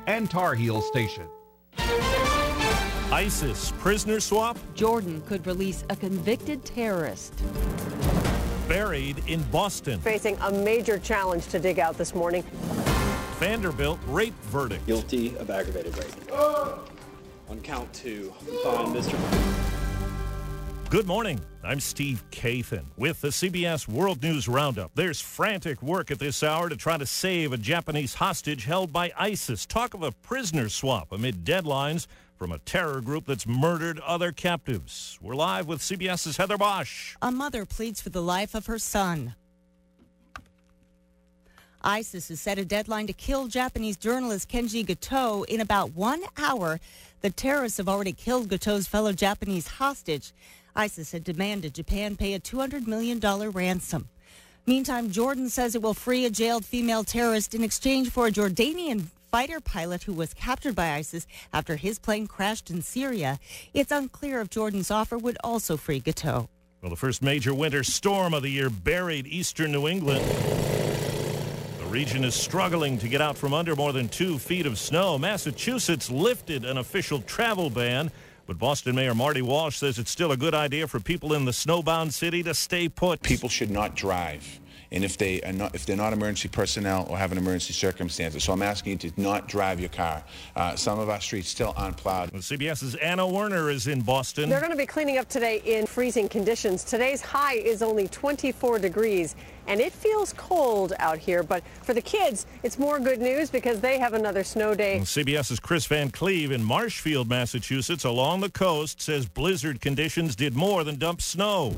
and Tar Heel Station. ISIS prisoner swap? Jordan could release a convicted terrorist. Buried in Boston. Facing a major challenge to dig out this morning. Vanderbilt rape verdict. Guilty of aggravated rape. On count 2, we find Mr. Good morning. I'm Steve Kathan with the CBS World News Roundup. There's frantic work at this hour to try to save a Japanese hostage held by ISIS. Talk of a prisoner swap amid deadlines from a terror group that's murdered other captives. We're live with CBS's Heather Bosch. A mother pleads for the life of her son. ISIS has set a deadline to kill Japanese journalist Kenji Goto in about 1 hour. The terrorists have already killed Goto's fellow Japanese hostage. ISIS had demanded Japan pay a $200 million ransom. Meantime, Jordan says it will free a jailed female terrorist in exchange for a Jordanian fighter pilot who was captured by ISIS after his plane crashed in Syria. It's unclear if Jordan's offer would also free Goto. Well, the first major winter storm of the year buried eastern New England. The region is struggling to get out from under more than 2 feet of snow. Massachusetts lifted an official travel ban, but Boston Mayor Marty Walsh says it's still a good idea for people in the snowbound city to stay put. People should not drive. And if they're not emergency personnel or have an emergency circumstances. So I'm asking you to not drive your car. Some of our streets still aren't plowed. Well, CBS's Anna Werner is in Boston. They're going to be cleaning up today in freezing conditions. Today's high is only 24 degrees, and it feels cold out here. But for the kids, it's more good news because they have another snow day. Well, CBS's Chris Van Cleve in Marshfield, Massachusetts, along the coast, says blizzard conditions did more than dump snow.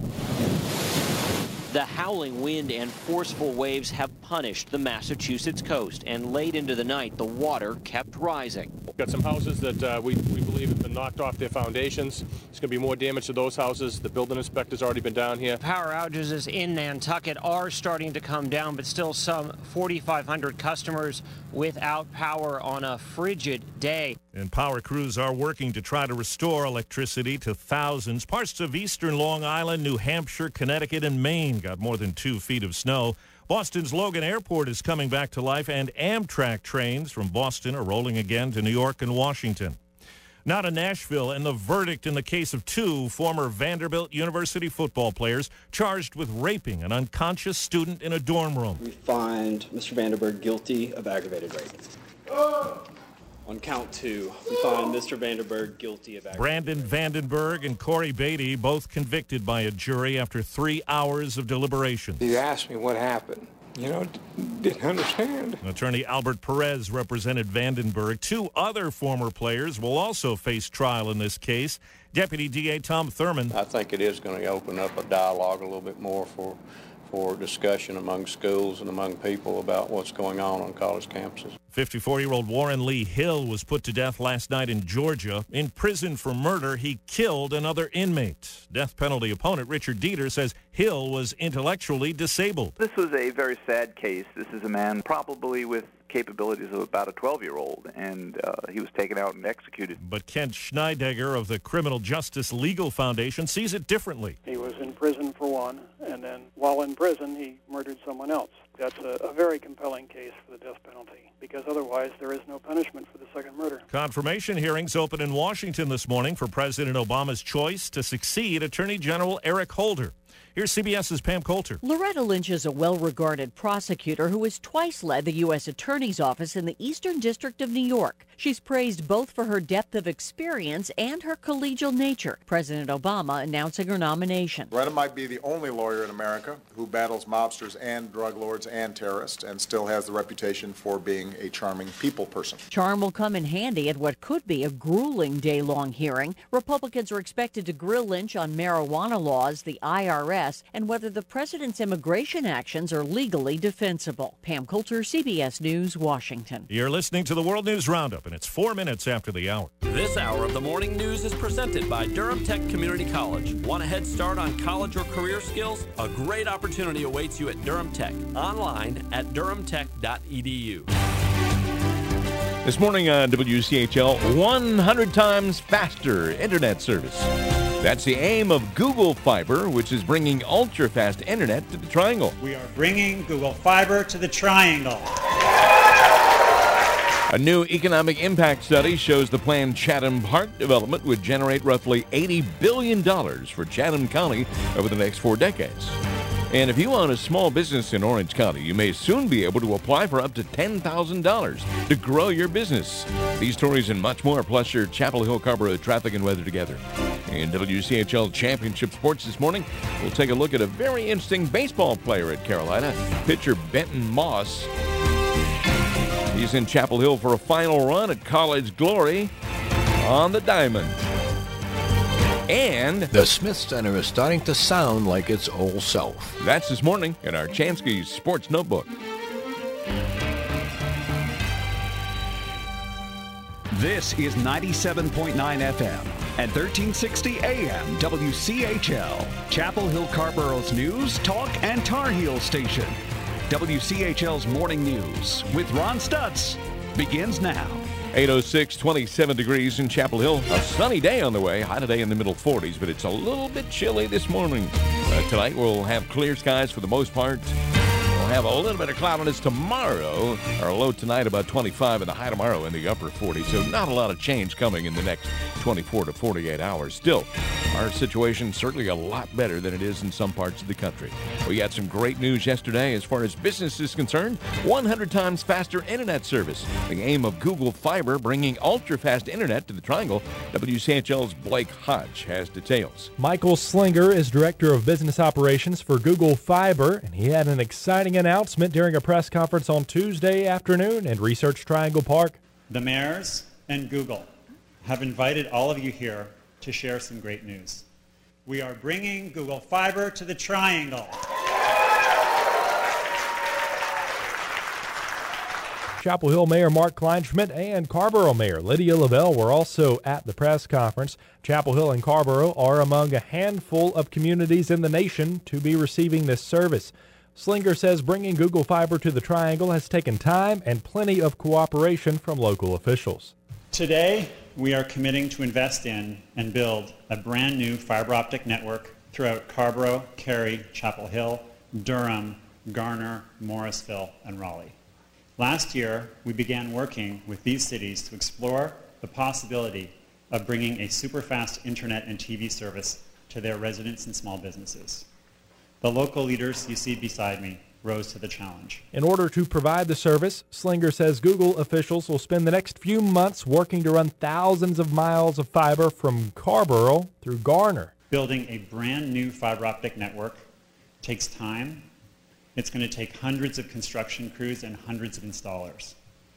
The howling wind and forceful waves have punished the Massachusetts coast, and late into the night, the water kept rising. We've got some houses that we believe have been knocked off their foundations. There's going to be more damage to those houses. The building inspector's already been down here. Power outages in Nantucket are starting to come down, but still some 4,500 customers without power on a frigid day. And power crews are working to try to restore electricity to thousands. Parts of eastern Long Island, New Hampshire, Connecticut, and Maine got more than 2 feet of snow. Boston's Logan Airport is coming back to life, and Amtrak trains from Boston are rolling again to New York and Washington. Now to Nashville, and the verdict in the case of 2 former Vanderbilt University football players charged with raping an unconscious student in a dorm room. We find Mr. Vanderberg guilty of aggravated rape. On count 2, we find Mr. Vanderberg guilty of aggravated Brandon Vandenberg and Corey Beatty both convicted by a jury after 3 hours of deliberation. You asked me what happened. Didn't understand. Attorney Albert Perez represented Vandenberg. 2 other former players will also face trial in this case. Deputy DA Tom Thurman. I think it is going to open up a dialogue a little bit more for discussion among schools and among people about what's going on college campuses. 54-year-old Warren Lee Hill was put to death last night in Georgia. In prison for murder, he killed another inmate. Death penalty opponent Richard Dieter says Hill was intellectually disabled. This was a very sad case. This is a man probably with capabilities of about a 12-year-old, and he was taken out and executed. But Kent Schneidegger of the Criminal Justice Legal Foundation sees it differently. He was in prison for one, and then while in prison, he murdered someone else. That's a very compelling case for the death penalty, because otherwise there is no punishment for the second murder. Confirmation hearings open in Washington this morning for President Obama's choice to succeed Attorney General Eric Holder. Here's CBS's Pam Coulter. Loretta Lynch is a well-regarded prosecutor who has twice led the U.S. Attorney's Office in the Eastern District of New York. She's praised both for her depth of experience and her collegial nature. President Obama announcing her nomination. Loretta might be the only lawyer in America who battles mobsters and drug lords and terrorists and still has the reputation for being a charming people person. Charm will come in handy at what could be a grueling day-long hearing. Republicans are expected to grill Lynch on marijuana laws, the IRS, and whether the president's immigration actions are legally defensible. Pam Coulter, CBS News, Washington. You're listening to the World News Roundup, and it's 4 minutes after the hour. This hour of the morning news is presented by Durham Tech Community College. Want a head start on college or career skills? A great opportunity awaits you at Durham Tech. Online at durhamtech.edu. This morning on WCHL, 100 times faster internet service. That's the aim of Google Fiber, which is bringing ultra-fast internet to the Triangle. We are bringing Google Fiber to the Triangle. A new economic impact study shows the planned Chatham Park development would generate roughly $80 billion for Chatham County over the next 4 decades. And if you own a small business in Orange County, you may soon be able to apply for up to $10,000 to grow your business. These stories and much more, plus your Chapel Hill Carrboro traffic and weather together. In WCHL Championship Sports this morning, we'll take a look at a very interesting baseball player at Carolina, pitcher Benton Moss. He's in Chapel Hill for a final run at college glory on the diamond. And the Smith Center is starting to sound like its old self. That's this morning in our Chansky's Sports Notebook. This is 97.9 FM and 1360 AM WCHL, Chapel Hill Carrboro's news, talk, and Tar Heel station. WCHL's Morning News with Ron Stutz begins now. 8:06, 27 degrees in Chapel Hill. A sunny day on the way. High today in the middle 40s, but it's a little bit chilly this morning. Tonight we'll have clear skies for the most part. We'll have a little bit of cloudiness tomorrow. Our low tonight about 25 and the high tomorrow in the upper 40s. So not a lot of change coming in the next 24 to 48 hours. Still, our situation certainly a lot better than it is in some parts of the country. We had some great news yesterday as far as business is concerned. 100 times faster internet service. The aim of Google Fiber bringing ultra-fast internet to the Triangle. WCHL's Blake Hodge has details. Michael Slinger is Director of Business Operations for Google Fiber, and he had an exciting announcement during a press conference on Tuesday afternoon in Research Triangle Park. The mayors and Google have invited all of you here to share some great news. We are bringing Google Fiber to the Triangle. Chapel Hill Mayor Mark Kleinschmidt and Carrboro Mayor Lydia Lavelle were also at the press conference. Chapel Hill and Carrboro are among a handful of communities in the nation to be receiving this service. Slinger says bringing Google Fiber to the Triangle has taken time and plenty of cooperation from local officials. Today, we are committing to invest in and build a brand new fiber optic network throughout Carrboro, Cary, Chapel Hill, Durham, Garner, Morrisville, and Raleigh. Last year, we began working with these cities to explore the possibility of bringing a super-fast internet and TV service to their residents and small businesses. The local leaders you see beside me rose to the challenge. In order to provide the service, Slinger says Google officials will spend the next few months working to run thousands of miles of fiber from Carrboro through Garner. Building a brand new fiber optic network takes time. It's going to take hundreds of construction crews and hundreds of installers.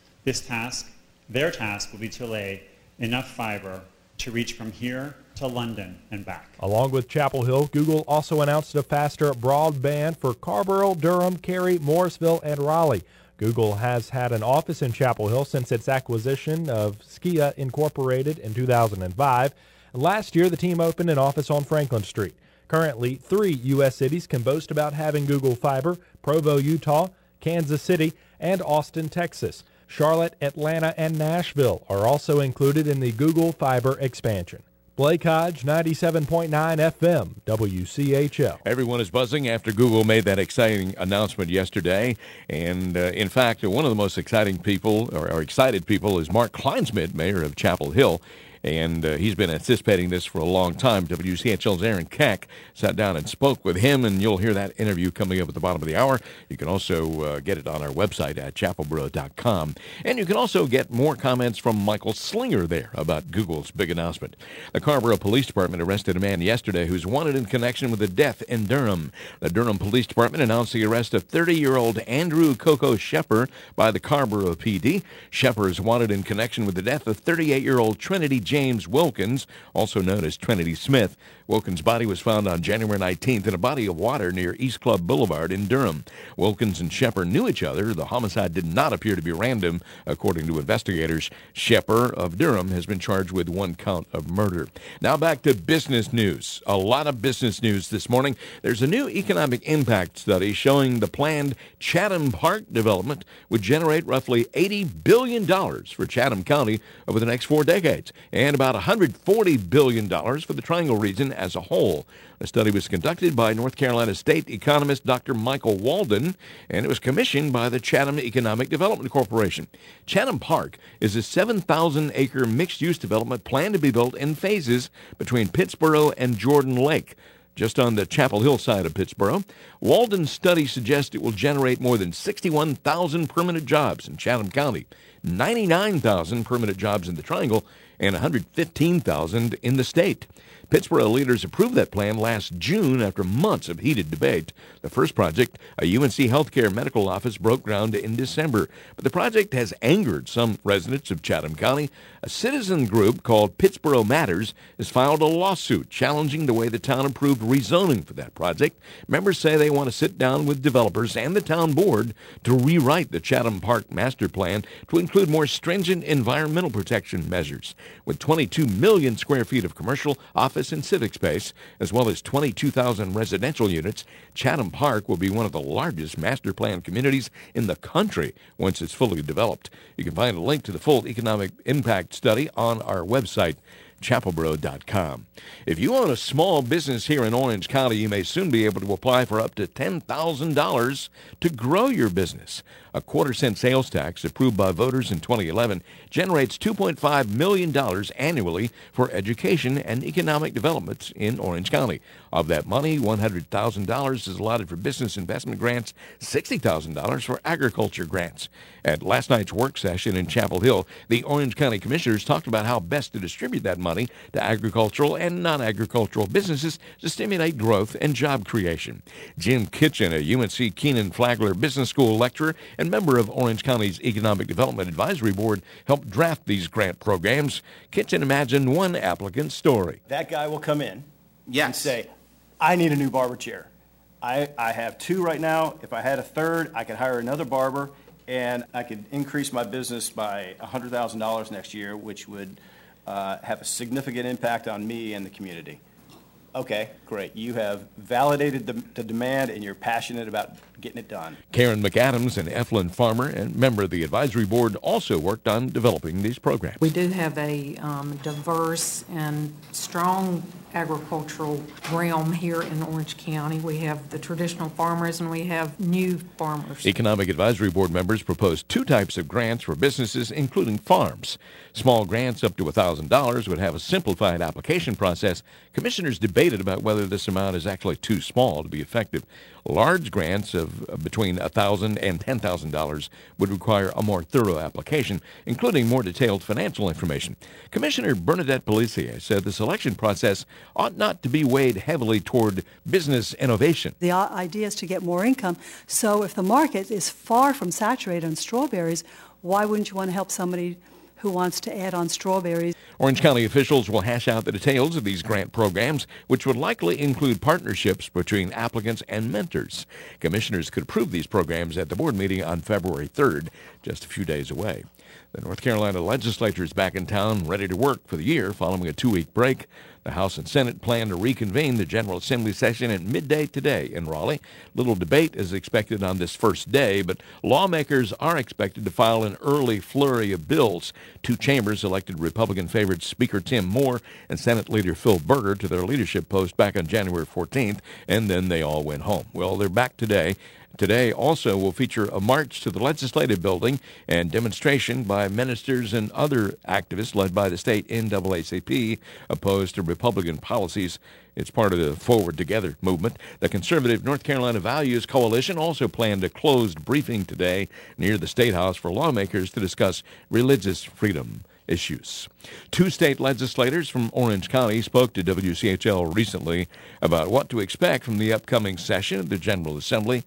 Their task will be to lay enough fiber to reach from here to London and back. Along with Chapel Hill, Google also announced a faster broadband for Carrboro, Durham, Cary, Morrisville, and Raleigh. Google has had an office in Chapel Hill since its acquisition of Skia Incorporated in 2005. Last year, the team opened an office on Franklin Street. Currently, 3 U.S. cities can boast about having Google Fiber: Provo, Utah, Kansas City, and Austin, Texas. Charlotte, Atlanta, and Nashville are also included in the Google Fiber expansion. Blake Hodge, 97.9 FM, WCHL. Everyone is buzzing after Google made that exciting announcement yesterday. And in fact, one of the most exciting people, or excited people, is Mark Kleinschmidt, mayor of Chapel Hill. And he's been anticipating this for a long time. WCHL's Aaron Keck sat down and spoke with him, and you'll hear that interview coming up at the bottom of the hour. You can also get it on our website at chapelboro.com. And you can also get more comments from Michael Slinger there about Google's big announcement. The Carrboro Police Department arrested a man yesterday who's wanted in connection with a death in Durham. The Durham Police Department announced the arrest of 30-year-old Andrew Coco Shepper by the Carrboro PD. Shepper is wanted in connection with the death of 38-year-old Trinity James Wilkins, also known as Trinity Smith. Wilkins' body was found on January 19th in a body of water near East Club Boulevard in Durham. Wilkins and Shepper knew each other. The homicide did not appear to be random, according to investigators. Shepper of Durham has been charged with 1 count of murder. Now back to business news. A lot of business news this morning. There's a new economic impact study showing the planned Chatham Park development would generate roughly $80 billion for Chatham County over the next 4 decades. and about $140 billion for the Triangle region as a whole. The study was conducted by North Carolina State economist Dr. Michael Walden, and it was commissioned by the Chatham Economic Development Corporation. Chatham Park is a 7,000-acre mixed-use development planned to be built in phases between Pittsboro and Jordan Lake, just on the Chapel Hill side of Pittsboro. Walden's study suggests it will generate more than 61,000 permanent jobs in Chatham County, 99,000 permanent jobs in the Triangle, and 115,000 in the state. Pittsboro leaders approved that plan last June after months of heated debate. The first project, a UNC healthcare medical office, broke ground in December. But the project has angered some residents of Chatham County. A citizen group called Pittsboro Matters has filed a lawsuit challenging the way the town approved rezoning for that project. Members say they want to sit down with developers and the town board to rewrite the Chatham Park master plan to include more stringent environmental protection measures. With 22 million square feet of commercial, office, and civic space, as well as 22,000 residential units, Chatham Park will be one of the largest master plan communities in the country once it's fully developed. You can find a link to the full economic impact study on our website, chapelboro.com. If you own a small business here in Orange County, you may soon be able to apply for up to $10,000 to grow your business. A quarter-cent sales tax approved by voters in 2011 generates $2.5 million annually for education and economic development in Orange County. Of that money, $100,000 is allotted for business investment grants, $60,000 for agriculture grants. At last night's work session in Chapel Hill, the Orange County Commissioners talked about how best to distribute that money to agricultural and non-agricultural businesses to stimulate growth and job creation. Jim Kitchen, a UNC Keenan-Flagler Business School lecturer and member of Orange County's Economic Development Advisory Board, helped draft these grant programs. Kitchen imagined one applicant's story. That guy will come in and say, I need a new barber chair. I have two right now. If I had a third, I could hire another barber, and I could increase my business by $100,000 next year, which would have a significant impact on me and the community. Okay, great. You have validated the demand, and you're passionate about getting it done. Karen McAdams, an Eflin farmer and member of the advisory board, also worked on developing these programs. We do have a diverse and strong agricultural realm here in Orange County. We have the traditional farmers and we have new farmers. Economic Advisory Board members proposed two types of grants for businesses, including farms. Small grants up to $1,000 would have a simplified application process. Commissioners debated about whether this amount is actually too small to be effective. Large grants of between $1,000 and $10,000 would require a more thorough application, including more detailed financial information. Commissioner Bernadette Pelletier said the selection process ought not to be weighed heavily toward business innovation. The idea is to get more income. So if the market is far from saturated on strawberries, why wouldn't you want to help somebody who wants to add on strawberries? Orange County officials will hash out the details of these grant programs, which would likely include partnerships between applicants and mentors. Commissioners could approve these programs at the board meeting on February 3rd, just a few days away. The North Carolina legislature is back in town, ready to work for the year following a 2-week break. The House and Senate plan to reconvene the General Assembly session at midday today in Raleigh. Little debate is expected on this first day, but lawmakers are expected to file an early flurry of bills. Two chambers elected Republican favorites Speaker Tim Moore and Senate Leader Phil Berger to their leadership post back on January 14th, and then they all went home. Well, they're back today. Today also will feature a march to the Legislative Building and demonstration by ministers and other activists led by the state NAACP opposed to Republican policies. It's part of the Forward Together movement. The conservative North Carolina Values Coalition also planned a closed briefing today near the State House for lawmakers to discuss religious freedom issues. Two state legislators from Orange County spoke to WCHL recently about what to expect from the upcoming session of the General Assembly.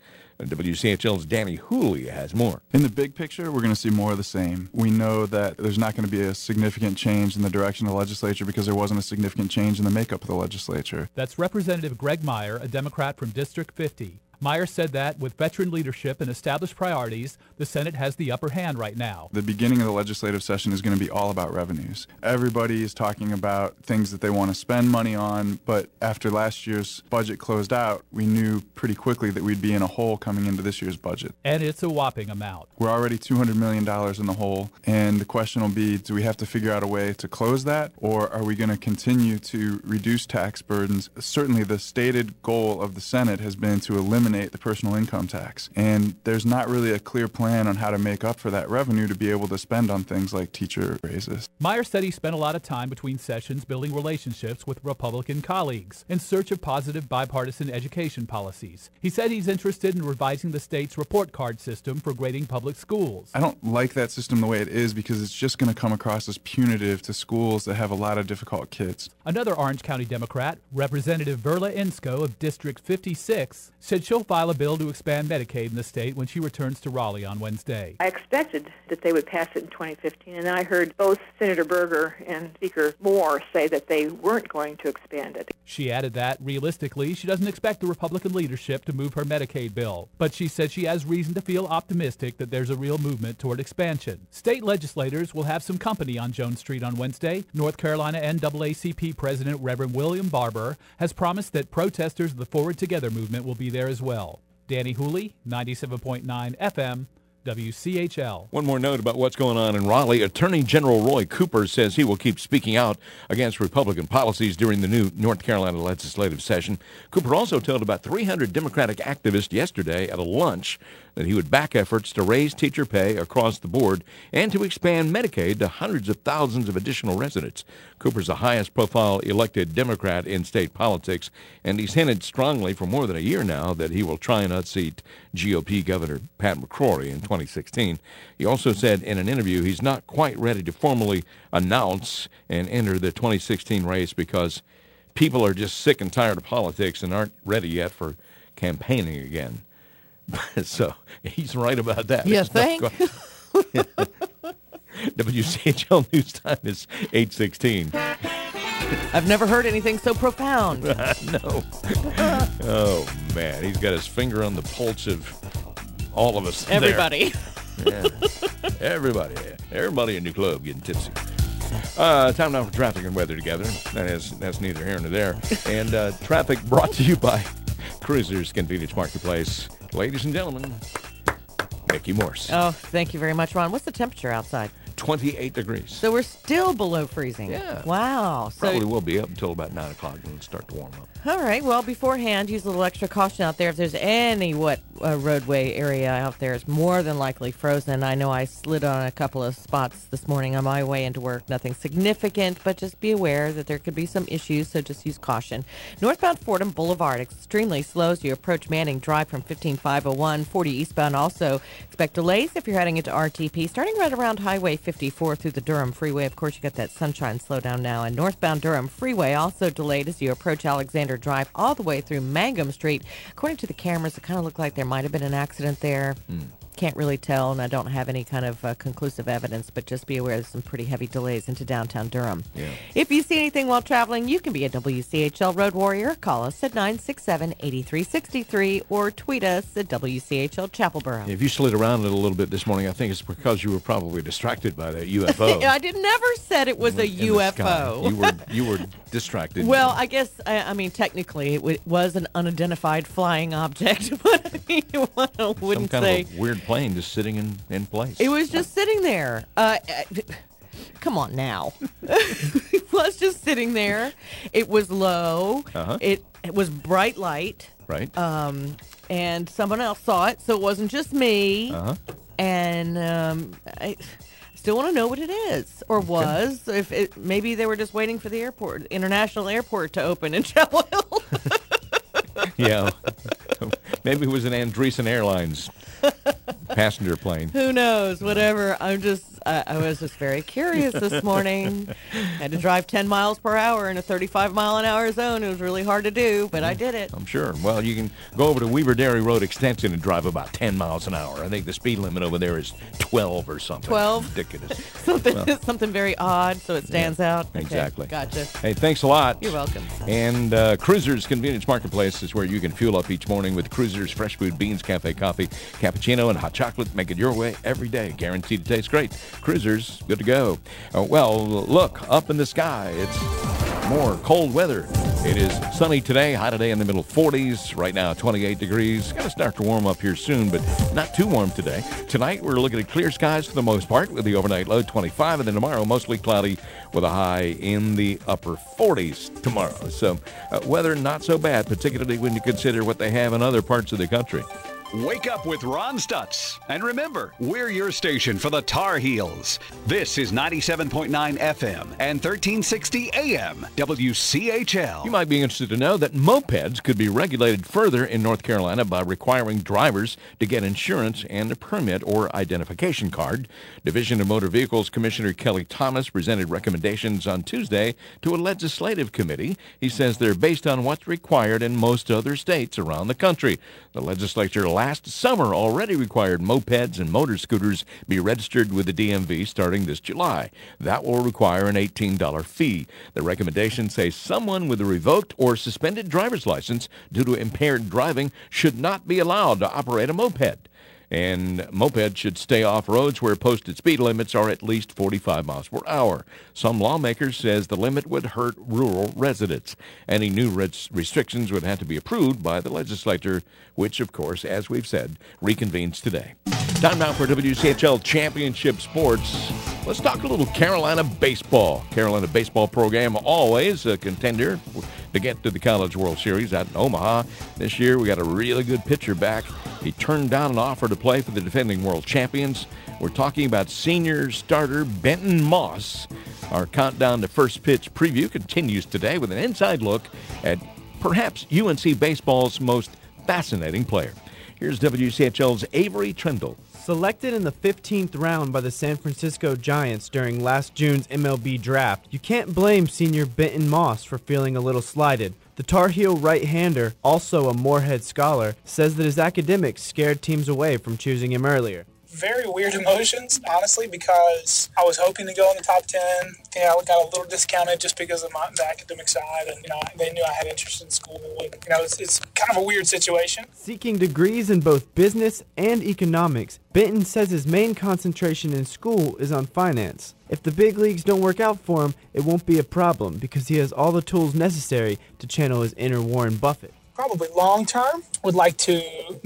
WCHL's Danny Hooley has more. In the big picture, we're going to see more of the same. We know that there's not going to be a significant change in the direction of the legislature because there wasn't a significant change in the makeup of the legislature. That's Representative Greg Meyer, a Democrat from District 50. Myers said that with veteran leadership and established priorities, the Senate has the upper hand right now. The beginning of the legislative session is going to be all about revenues. Everybody is talking about things that they want to spend money on, but after last year's budget closed out, we knew pretty quickly that we'd be in a hole coming into this year's budget. And it's a whopping amount. We're already $200 million in the hole, and the question will be, do we have to figure out a way to close that, or are we going to continue to reduce tax burdens? Certainly the stated goal of the Senate has been to eliminate the personal income tax, and there's not really a clear plan on how to make up for that revenue to be able to spend on things like teacher raises. Myers said he spent a lot of time between sessions building relationships with Republican colleagues in search of positive bipartisan education policies. He said he's interested in revising the state's report card system for grading public schools. I don't like that system the way it is because it's just going to come across as punitive to schools that have a lot of difficult kids. Another Orange County Democrat, Representative Verla Ensko of District 56, said she'll file a bill to expand Medicaid in the state when she returns to Raleigh on Wednesday. I expected that they would pass it in 2015, and then I heard both Senator Berger and Speaker Moore say that they weren't going to expand it. She added that, realistically, she doesn't expect the Republican leadership to move her Medicaid bill, but she said she has reason to feel optimistic that there's a real movement toward expansion. State legislators will have some company on Jones Street on Wednesday. North Carolina NAACP President Reverend William Barber has promised that protesters of the Forward Together movement will be there as well. Danny Hooley, 97.9 FM, WCHL. One more note about what's going on in Raleigh. Attorney General Roy Cooper says he will keep speaking out against Republican policies during the new North Carolina legislative session. Cooper also told about 300 Democratic activists yesterday at a lunch that he would back efforts to raise teacher pay across the board and to expand Medicaid to hundreds of thousands of additional residents. Cooper's the highest profile elected Democrat in state politics, and he's hinted strongly for more than a year now that he will try and unseat GOP Governor Pat McCrory in 2016. He also said in an interview he's not quite ready to formally announce and enter the 2016 race because people are just sick and tired of politics and aren't ready yet for campaigning again. So he's right about that. You think? WCHL News Time is 8:16. I've never heard anything so profound. No. Oh, man. He's got his finger on the pulse of all of us. Everybody. Yeah. Everybody in your club getting tipsy. Time now for traffic and weather together. That's neither here nor there. And traffic brought to you by Cruisers Convenience Marketplace. Ladies and gentlemen, Mickey Morse. Oh, thank you very much, Ron. What's the temperature outside? 28 degrees. So we're still below freezing. Yeah. Wow. Probably will be up until about 9 o'clock when it start to warm up. All right. Well, beforehand, use a little extra caution out there. If there's any wet roadway area out there, it's more than likely frozen. I know I slid on a couple of spots this morning on my way into work. Nothing significant, but just be aware that there could be some issues, so just use caution. Northbound Fordham Boulevard, extremely slow as you approach Manning Drive from 15501. 40 eastbound also expect delays if you're heading into RTP, starting right around Highway 54 through the Durham Freeway. Of course, you got that sunshine slowdown now. And northbound Durham Freeway also delayed as you approach Alexander Drive all the way through Mangum Street. According to the cameras, it kind of looked like there might have been an accident there. Can't really tell, and I don't have any kind of conclusive evidence, but just be aware there's some pretty heavy delays into downtown Durham. Yeah. If you see anything while traveling, you can be a WCHL Road Warrior. Call us at 967-8363 or tweet us at WCHL Chapelboro. If you slid around it a little bit this morning, I think it's because you were probably distracted by that UFO. I never said it was a UFO. You were distracted. Well, I guess, I mean, technically, it was an unidentified flying object, but I mean, I wouldn't some kind say... of a weird plane just sitting in place. It was just sitting there. Come on now. It was just sitting there. It was low. Uh-huh. It was bright light. Right. And someone else saw it, so it wasn't just me. Uh-huh. And I still want to know what it is or was. If maybe they were just waiting for the international airport to open in Chapel Hill. Yeah. Maybe it was an Andreessen Airlines passenger plane. Who knows? Whatever. I'm just I was just very curious this morning. Had to drive 10 miles per hour in a 35-mile-an-hour zone. It was really hard to do, but I did it. I'm sure. Well, you can go over to Weaver Dairy Road Extension and drive about 10 miles an hour. I think the speed limit over there is 12 or something. 12? Ridiculous. Something very odd, so it stands out. Okay, exactly. Gotcha. Hey, thanks a lot. You're welcome. And Cruisers Convenience Marketplace is where you can fuel up each morning with Cruisers fresh food, beans, cafe coffee, cappuccino, and hot chocolate. Make it your way every day. Guaranteed to taste great. Cruisers, good to go. Well, look, up in the sky, it's more cold weather. It is sunny today, high today in the middle 40s. Right now, 28 degrees. Going to start to warm up here soon, but not too warm today. Tonight, we're looking at clear skies for the most part with the overnight low 25, and then tomorrow, mostly cloudy with a high in the upper 40s tomorrow. So weather not so bad, particularly when you consider what they have in other parts of the country. Wake up with Ron Stutz. And remember, we're your station for the Tar Heels. This is 97.9 FM and 1360 AM WCHL. You might be interested to know that mopeds could be regulated further in North Carolina by requiring drivers to get insurance and a permit or identification card. Division of Motor Vehicles Commissioner Kelly Thomas presented recommendations on Tuesday to a legislative committee. He says they're based on what's required in most other states around the country. The legislature last summer already required mopeds and motor scooters be registered with the DMV starting this July. That will require an $18 fee. The recommendations say someone with a revoked or suspended driver's license due to impaired driving should not be allowed to operate a moped. And mopeds should stay off roads where posted speed limits are at least 45 miles per hour. Some lawmakers says the limit would hurt rural residents. Any new restrictions would have to be approved by the legislature, which, of course, as we've said, reconvenes today. Time now for WCHL Championship Sports. Let's talk a little Carolina baseball. Carolina baseball program, always a contender to get to the College World Series out in Omaha. This year, we got a really good pitcher back. He turned down an offer to play for the defending world champions. We're talking about senior starter Benton Moss. Our countdown to first pitch preview continues today with an inside look at perhaps UNC baseball's most fascinating player. Here's WCHL's Avery Trendle. Selected in the 15th round by the San Francisco Giants during last June's MLB draft, you can't blame senior Benton Moss for feeling a little slighted. The Tar Heel right-hander, also a Moorhead scholar, says that his academics scared teams away from choosing him earlier. Very weird emotions, honestly, because I was hoping to go in the top 10. I got a little discounted just because of the academic side, and they knew I had interest in school. And, it's kind of a weird situation. Seeking degrees in both business and economics, Benton says his main concentration in school is on finance. If the big leagues don't work out for him, it won't be a problem because he has all the tools necessary to channel his inner Warren Buffett. Probably long-term, would like to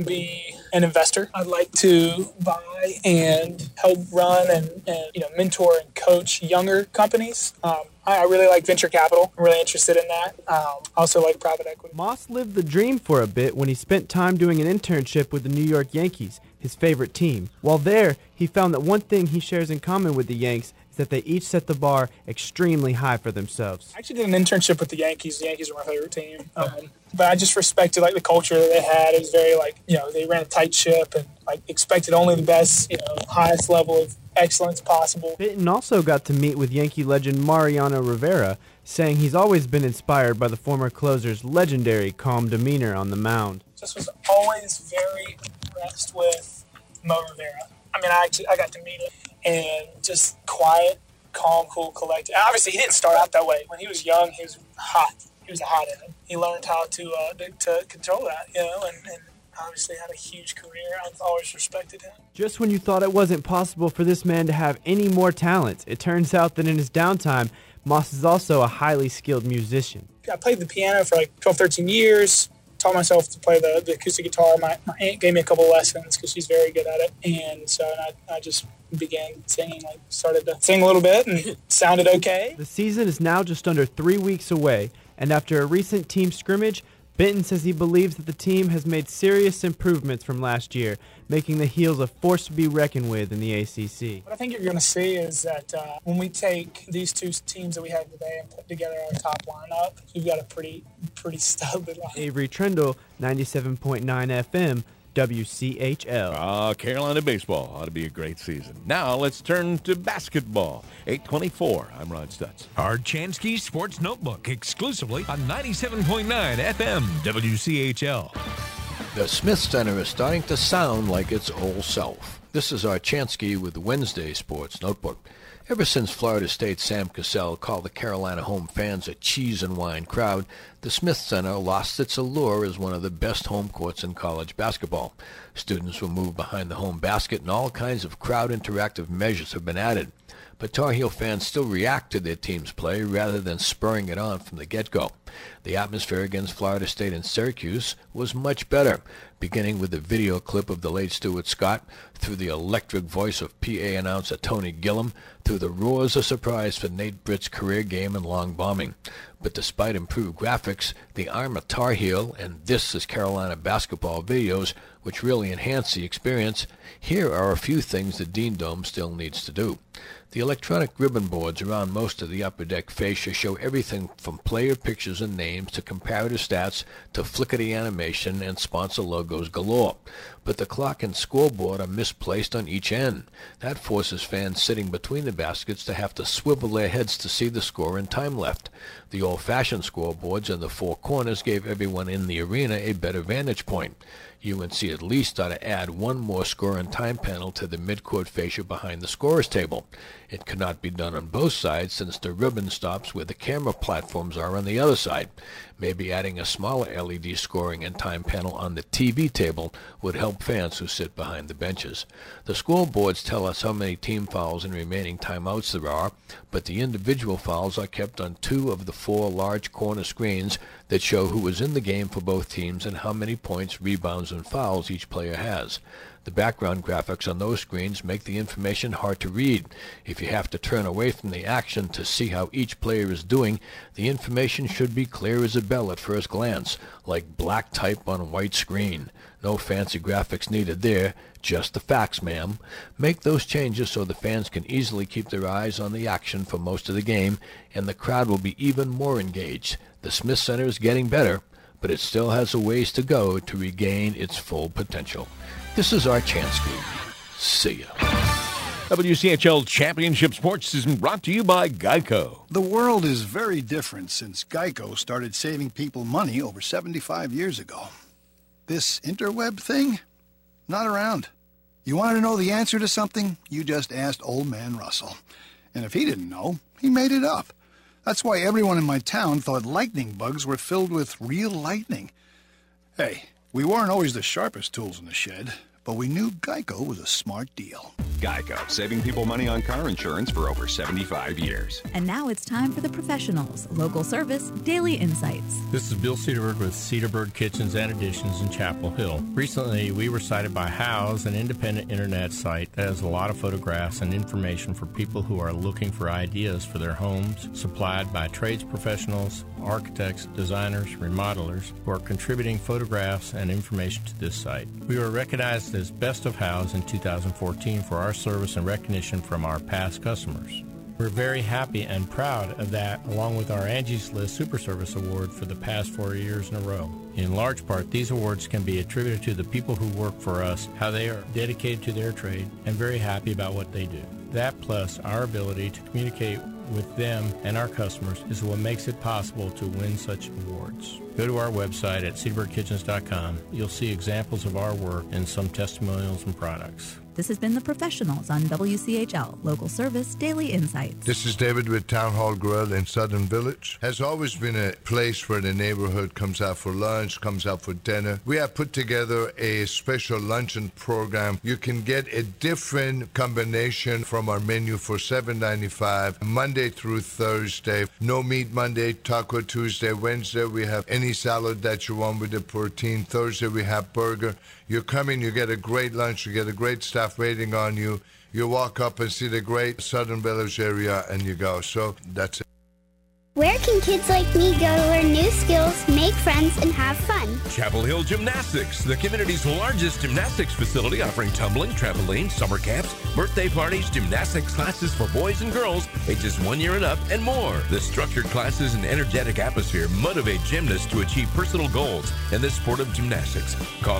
be an investor. I'd like to buy and help run and mentor and coach younger companies. I really like venture capital. I'm really interested in that. I also like private equity. Moss lived the dream for a bit when he spent time doing an internship with the New York Yankees, his favorite team. While there, he found that one thing he shares in common with the Yanks is that they each set the bar extremely high for themselves. I actually did an internship with the Yankees. The Yankees are my favorite team. But I just respected the culture that they had. It was very they ran a tight ship and expected only the best, highest level of excellence possible. Benton also got to meet with Yankee legend Mariano Rivera, saying he's always been inspired by the former closer's legendary calm demeanor on the mound. Just was always very impressed with Mo Rivera. I got to meet him, and just quiet, calm, cool, collected. Obviously, he didn't start out that way. When he was young, he was hot. He was a hothead. He learned how to control that, and obviously had a huge career. I've always respected him. Just when you thought it wasn't possible for this man to have any more talent, it turns out that in his downtime, Moss is also a highly skilled musician. I played the piano for 12, 13 years. Taught myself to play the acoustic guitar. My aunt gave me a couple of lessons because she's very good at it. And so I just began singing, started to sing a little bit, and it sounded okay. The season is now just under 3 weeks away, and after a recent team scrimmage, Benton says he believes that the team has made serious improvements from last year, making the Heels a force to be reckoned with in the ACC. What I think you're going to see is that when we take these two teams that we have today and put together our top lineup, we've got a pretty stud line. Avery Trendle, 97.9 FM, WCHL. Carolina baseball ought to be a great season. Now let's turn to basketball. 8:24. I'm Rod Stutz. Our Chansky Sports Notebook exclusively on 97.9 FM WCHL. The Smith Center is starting to sound like its old self. This is our Chansky with the Wednesday Sports Notebook. Ever since Florida State's Sam Cassell called the Carolina home fans a cheese and wine crowd, the Smith Center lost its allure as one of the best home courts in college basketball. Students will move behind the home basket, and all kinds of crowd interactive measures have been added. But Tar Heel fans still react to their team's play rather than spurring it on from the get-go. The atmosphere against Florida State and Syracuse was much better, beginning with the video clip of the late Stuart Scott, through the electric voice of PA announcer Tony Gillum, through the roars of surprise for Nate Britt's career game and long bombing. But despite improved graphics, the I'm a Tar Heel and This is Carolina Basketball videos, which really enhance the experience, here are a few things the Dean Dome still needs to do. The electronic ribbon boards around most of the upper deck fascia show everything from player pictures and names to comparative stats to flickety animation and sponsor logos galore. But the clock and scoreboard are misplaced on each end. That forces fans sitting between the baskets to have to swivel their heads to see the score and time left. The old-fashioned scoreboards in the four corners gave everyone in the arena a better vantage point. UNC at least ought to add one more score and time panel to the midcourt fascia behind the scorer's table. It cannot be done on both sides since the ribbon stops where the camera platforms are on the other side. Maybe adding a smaller LED scoring and time panel on the TV table would help fans who sit behind the benches. The scoreboards tell us how many team fouls and remaining timeouts there are, but the individual fouls are kept on 2 of the 4 large corner screens that show who was in the game for both teams and how many points, rebounds, and fouls each player has. The background graphics on those screens make the information hard to read. If you have to turn away from the action to see how each player is doing, the information should be clear as a bell at first glance, like black type on a white screen. No fancy graphics needed there, just the facts, ma'am. Make those changes so the fans can easily keep their eyes on the action for most of the game, and the crowd will be even more engaged. The Smith Center is getting better, but it still has a ways to go to regain its full potential. This is our Chansky. See ya. WCHL Championship Sports is brought to you by Geico. The world is very different since Geico started saving people money over 75 years ago. This interweb thing? Not around. You want to know the answer to something? You just asked Old Man Russell. And if he didn't know, he made it up. That's why everyone in my town thought lightning bugs were filled with real lightning. Hey, we weren't always the sharpest tools in the shed, but we knew Geico was a smart deal. Geico, saving people money on car insurance for over 75 years. And now it's time for the professionals. Local service, daily insights. This is Bill Cedarberg with Cedarberg Kitchens and Additions in Chapel Hill. Recently, we were cited by House, an independent internet site that has a lot of photographs and information for people who are looking for ideas for their homes, supplied by trades professionals, architects, designers, remodelers, who are contributing photographs and information to this site. We were recognized as Best of House in 2014 for our service and recognition from our past customers. We're very happy and proud of that, along with our Angie's List Super Service Award for the past 4 years in a row. In large part, these awards can be attributed to the people who work for us, how they are dedicated to their trade, and very happy about what they do. That plus our ability to communicate with them and our customers is what makes it possible to win such awards. Go to our website at cedarbergkitchens.com. You'll see examples of our work and some testimonials and products. This has been The Professionals on WCHL, local service, daily insights. This is David with Town Hall Grill in Southern Village. Has always been a place where the neighborhood comes out for lunch, comes out for dinner. We have put together a special luncheon program. You can get a different combination from our menu for $7.95, Monday through Thursday. No meat Monday, Taco Tuesday, Wednesday we have any salad that you want with the protein. Thursday we have burger. You come in, you get a great lunch, you get a great staff waiting on you. You walk up and see the great Southern Village area and you go. So that's it. Where can kids like me go to learn new skills, make friends, and have fun. Chapel Hill Gymnastics, the community's largest gymnastics facility, offering tumbling, trampoline, summer camps, birthday parties, gymnastics classes for boys and girls ages 1 year and up, and more. The structured classes and energetic atmosphere motivate gymnasts to achieve personal goals in the sport of gymnastics. Call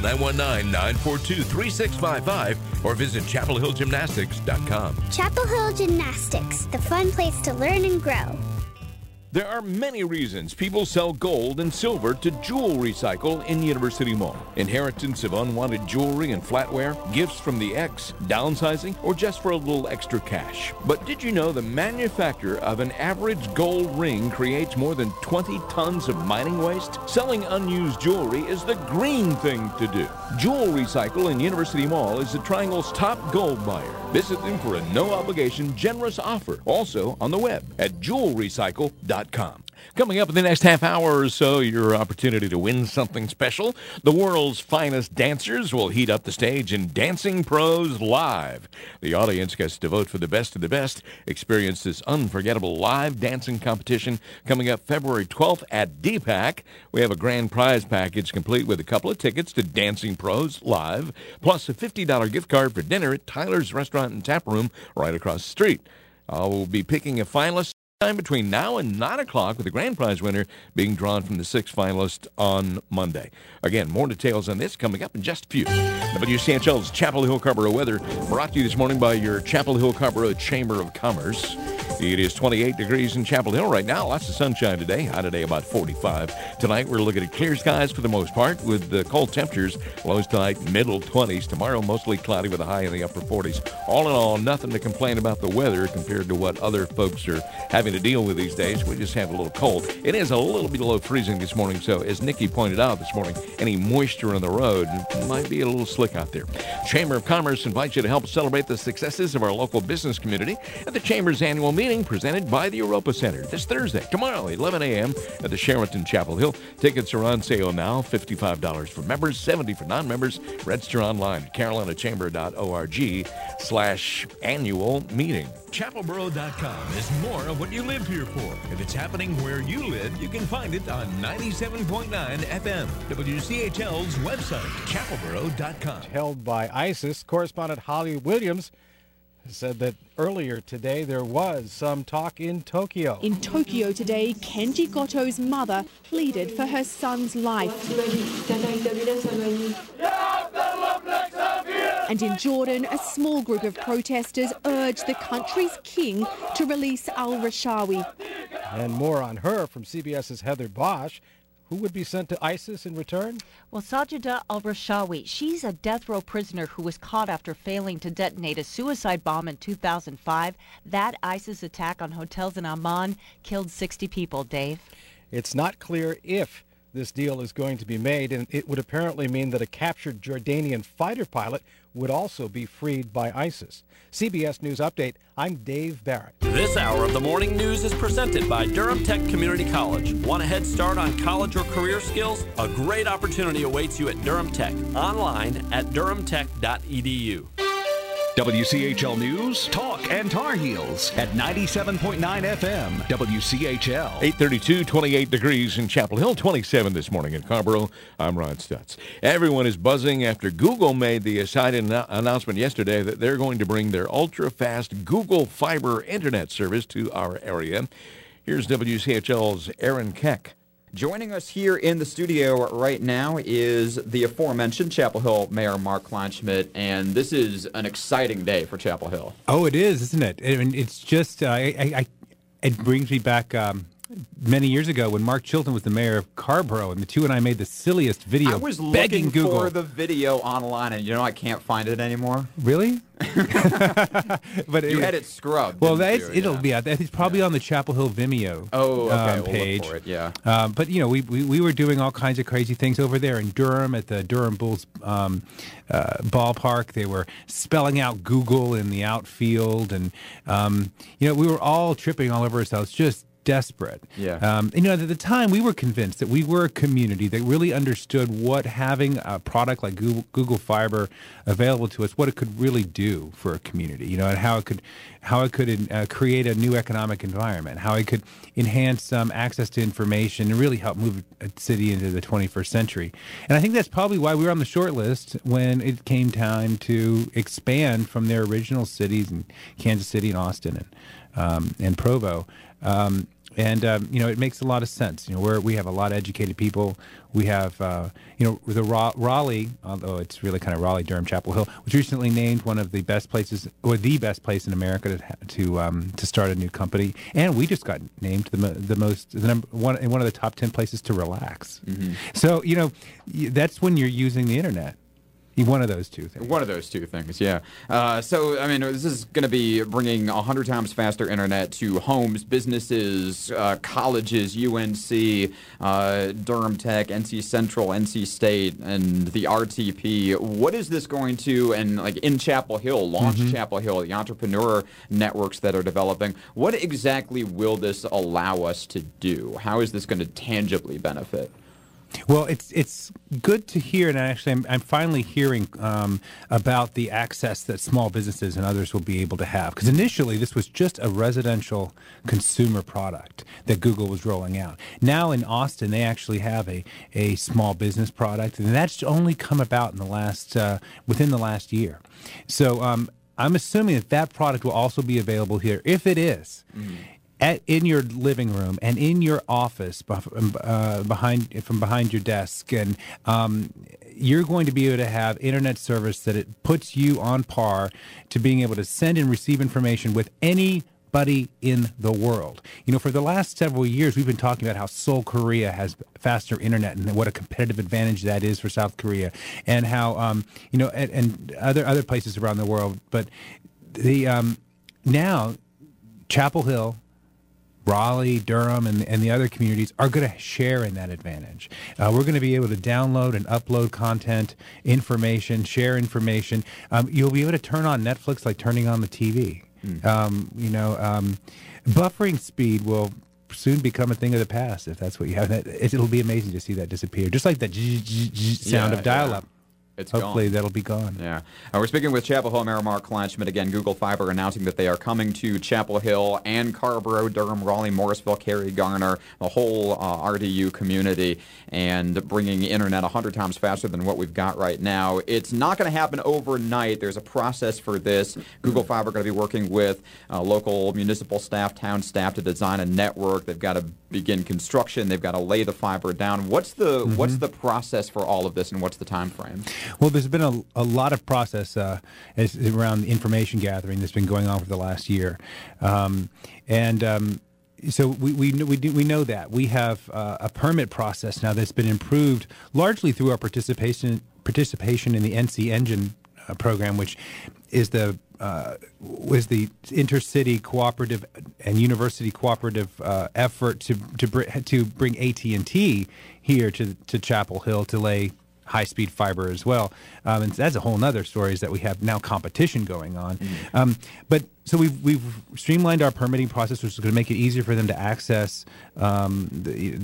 919-942-3655 or visit chapelhillgymnastics.com. Chapel Hill Gymnastics, the fun place to learn and grow. There are many reasons people sell gold and silver to Jewel Recycle in University Mall. Inheritance of unwanted jewelry and flatware, gifts from the ex, downsizing, or just for a little extra cash. But did you know the manufacture of an average gold ring creates more than 20 tons of mining waste? Selling unused jewelry is the green thing to do. Jewel Recycle in University Mall is the Triangle's top gold buyer. Visit them for a no-obligation, generous offer. Also on the web at jewelrecycle.com. Coming up in the next half hour or so, your opportunity to win something special. The world's finest dancers will heat up the stage in Dancing Pros Live. The audience gets to vote for the best of the best. Experience this unforgettable live dancing competition coming up February 12th at DPAC. We have a grand prize package complete with a couple of tickets to Dancing Pros Live, plus a $50 gift card for dinner at Tyler's Restaurant and Tap Room right across the street. I'll be picking a finalist time between now and 9 o'clock with the grand prize winner being drawn from the 6 finalists on Monday. Again, more details on this coming up in just a few. WCHL's Chapel Hill Carrboro weather brought to you this morning by your Chapel Hill Carrboro Chamber of Commerce. It is 28 degrees in Chapel Hill right now. Lots of sunshine today. High today about 45. Tonight we're looking at clear skies for the most part with the cold temperatures. Lows tonight middle 20s. Tomorrow mostly cloudy with a high in the upper 40s. All in all, nothing to complain about the weather compared to what other folks are having to deal with these days. We just have a little cold. It is a little bit below freezing this morning, so as Nikki pointed out this morning, any moisture on the road might be a little slick out there. Chamber of Commerce invites you to help celebrate the successes of our local business community at the Chamber's annual meeting presented by the Europa Center this Thursday, tomorrow, 11 a.m. at the Sheraton Chapel Hill. Tickets are on sale now, $55 for members, $70 for non-members. Register online at carolinachamber.org/annual meeting. Chapelboro.com is more of what you live here for. If it's happening where you live, you can find it on 97.9 FM. WCHL's website, chapelboro.com. Held by ISIS, correspondent Holly Williams said that earlier today there was some talk in Tokyo. In Tokyo today, Kenji Goto's mother pleaded for her son's life. And in Jordan, a small group of protesters urged the country's king to release al-Rashawi. And more on her from CBS's Heather Bosch. Who would be sent to ISIS in return? Well, Sajida al-Rashawi, she's a death row prisoner who was caught after failing to detonate a suicide bomb in 2005. That ISIS attack on hotels in Amman killed 60 people, Dave. It's not clear if this deal is going to be made, and it would apparently mean that a captured Jordanian fighter pilot would also be freed by ISIS. CBS News Update, I'm Dave Barrett. This hour of the morning news is presented by Durham Tech Community College. Want a head start on college or career skills? A great opportunity awaits you at Durham Tech. Online at durhamtech.edu. WCHL News, Talk, and Tar Heels at 97.9 FM, WCHL. 8:32, 28 degrees in Chapel Hill, 27 this morning in Carrboro. I'm Ron Stutz. Everyone is buzzing after Google made the exciting announcement yesterday that they're going to bring their ultra-fast Google Fiber internet service to our area. Here's WCHL's Aaron Keck. Joining us here in the studio right now is the aforementioned Chapel Hill Mayor Mark Kleinschmidt, and this is an exciting day for Chapel Hill. Oh, it is, isn't it? I mean, it's just, it brings me back many years ago when Mark Chilton was the mayor of Carrboro, and the two and I made the silliest video I was begging looking Google. for the video online, and I can't find it anymore. Really? But you had it scrubbed. Well, it'll be out. It's probably on the Chapel Hill Vimeo page. We'll look for it, yeah. But we were doing all kinds of crazy things over there in Durham at the Durham Bulls ballpark. They were spelling out Google in the outfield, and we were all tripping all over ourselves, just desperate. Yeah. At the time, we were convinced that we were a community that really understood what having a product like Google Fiber available to us, what it could really do for a community, and how it could create a new economic environment, how it could enhance access to information and really help move a city into the 21st century. And I think that's probably why we were on the short list when it came time to expand from their original cities in Kansas City and Austin and Provo. It makes a lot of sense. We have a lot of educated people. We have, the Raleigh, although it's really kind of Raleigh, Durham, Chapel Hill, was recently named one of the best places, or the best place in America to start a new company. And we just got named the one in one of the top 10 places to relax. Mm-hmm. So that's when you're using the internet. One of those two things. One of those two things, yeah. This is going to be bringing 100 times faster internet to homes, businesses, colleges, UNC, Durham Tech, NC Central, NC State, and the RTP. What is this going to, and like in Chapel Hill, Launch Chapel Hill, the entrepreneur networks that are developing, what exactly will this allow us to do? How is this going to tangibly benefit? Well, it's good to hear, and actually I'm finally hearing about the access that small businesses and others will be able to have. Because initially this was just a residential consumer product that Google was rolling out. Now in Austin they actually have a small business product, and that's only come about in within the last year. So I'm assuming that product will also be available here. If it is, in your living room and in your office, behind your desk, and you're going to be able to have internet service that it puts you on par to being able to send and receive information with anybody in the world. For the last several years, we've been talking about how Seoul, Korea has faster internet and what a competitive advantage that is for South Korea, and how and other places around the world. But now Chapel Hill, Raleigh, Durham, and the other communities are going to share in that advantage. We're going to be able to download and upload content, information, share information. You'll be able to turn on Netflix like turning on the TV. Buffering speed will soon become a thing of the past if that's what you have. It'll be amazing to see that disappear, just like that sound of dial-up. It's Hopefully gone. That'll be gone. Yeah. We're speaking with Chapel Hill Mayor Mark Kleinschmidt. Again, Google Fiber announcing that they are coming to Chapel Hill and Carrboro, Durham, Raleigh, Morrisville, Cary, Garner, the whole RDU community, and bringing internet 100 times faster than what we've got right now. It's not going to happen overnight. There's a process for this. Google Fiber going to be working with local municipal staff, town staff to design a network. They've got to begin construction. They've got to lay the fiber down. What's the process for all of this, and what's the time frame? Well, there's been a lot of process around information gathering that's been going on for the last year, so we know that we have a permit process now that's been improved largely through our participation in the NC Engine program, which is the intercity cooperative and university cooperative effort to bring AT&T here to Chapel Hill to lay high-speed fiber as well. And that's a whole other story, is that we have now competition going on. But so we've streamlined our permitting process, which is going to make it easier for them to access and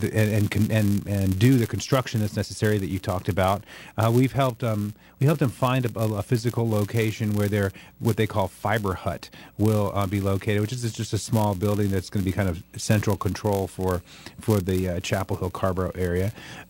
do the construction that's necessary that you talked about. We helped them find a physical location where what they call Fiber Hut will be located, which is just a small building that's going to be kind of central control for the Chapel Hill Carrboro area.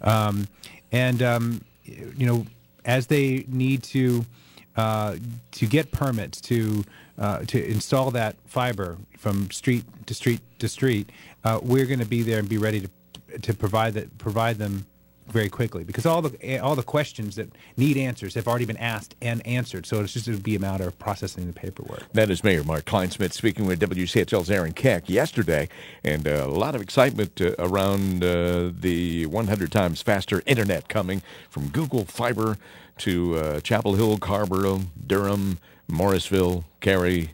As they need to get permits to install that fiber from street to street to street, we're going to be there and be ready to provide them very quickly, because all the questions that need answers have already been asked and answered. So it would be a matter of processing the paperwork. That is Mayor Mark Kleinschmidt speaking with WCHL's Aaron Keck yesterday, and a lot of excitement around the 100 times faster internet coming from Google Fiber to Chapel Hill, Carrboro, Durham, Morrisville, Cary,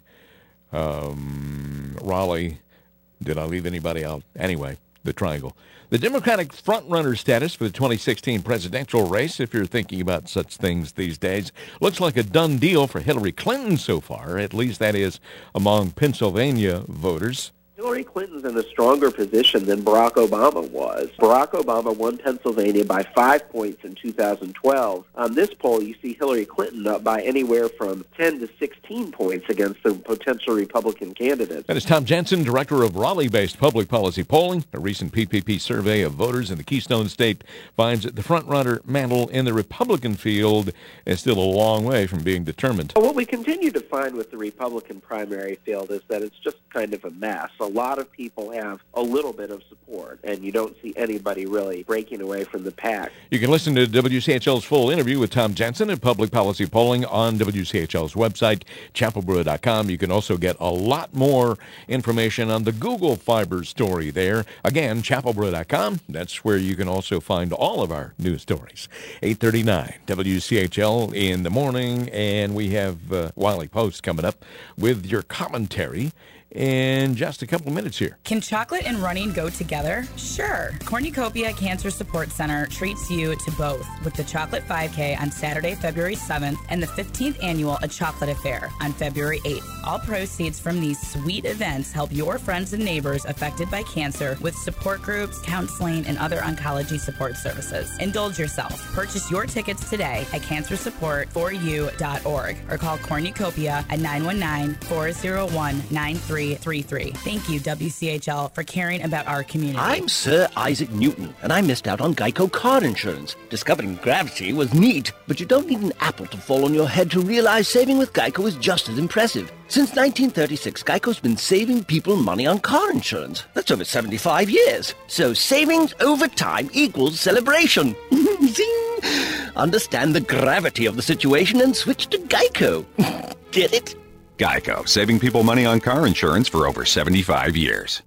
Raleigh. Did I leave anybody out? Anyway, the Triangle. The Democratic frontrunner status for the 2016 presidential race, if you're thinking about such things these days, looks like a done deal for Hillary Clinton so far. At least that is among Pennsylvania voters. Hillary Clinton's in a stronger position than Barack Obama was. Barack Obama won Pennsylvania by 5 points in 2012. On this poll, you see Hillary Clinton up by anywhere from 10 to 16 points against the potential Republican candidate. That is Tom Jensen, director of Raleigh-based public policy polling. A recent PPP survey of voters in the Keystone State finds that the front-runner mantle in the Republican field is still a long way from being determined. What we continue to find with the Republican primary field is that it's just kind of a mess. A lot of people have a little bit of support, and you don't see anybody really breaking away from the pack. You can listen to WCHL's full interview with Tom Jensen at Public Policy Polling on WCHL's website, chapelboro.com. You can also get a lot more information on the Google Fiber story there. Again, chapelboro.com. That's where you can also find all of our news stories. 8:39 WCHL in the morning, and we have Wiley Post coming up with your commentary in just a couple of minutes here. Can chocolate and running go together? Sure. Cornucopia Cancer Support Center treats you to both with the Chocolate 5K on Saturday, February 7th and the 15th annual A Chocolate Affair on February 8th. All proceeds from these sweet events help your friends and neighbors affected by cancer with support groups, counseling, and other oncology support services. Indulge yourself. Purchase your tickets today at cancersupportforyou.org or call Cornucopia at 919-401-9333. Thank you, WCHL, for caring about our community. I'm Sir Isaac Newton, and I missed out on Geico car insurance. Discovering gravity was neat, but you don't need an apple to fall on your head to realize saving with Geico is just as impressive. Since 1936, Geico's been saving people money on car insurance. That's over 75 years. So savings over time equals celebration. Zing! Understand the gravity of the situation and switch to Geico. Get it? Geico, saving people money on car insurance for over 75 years.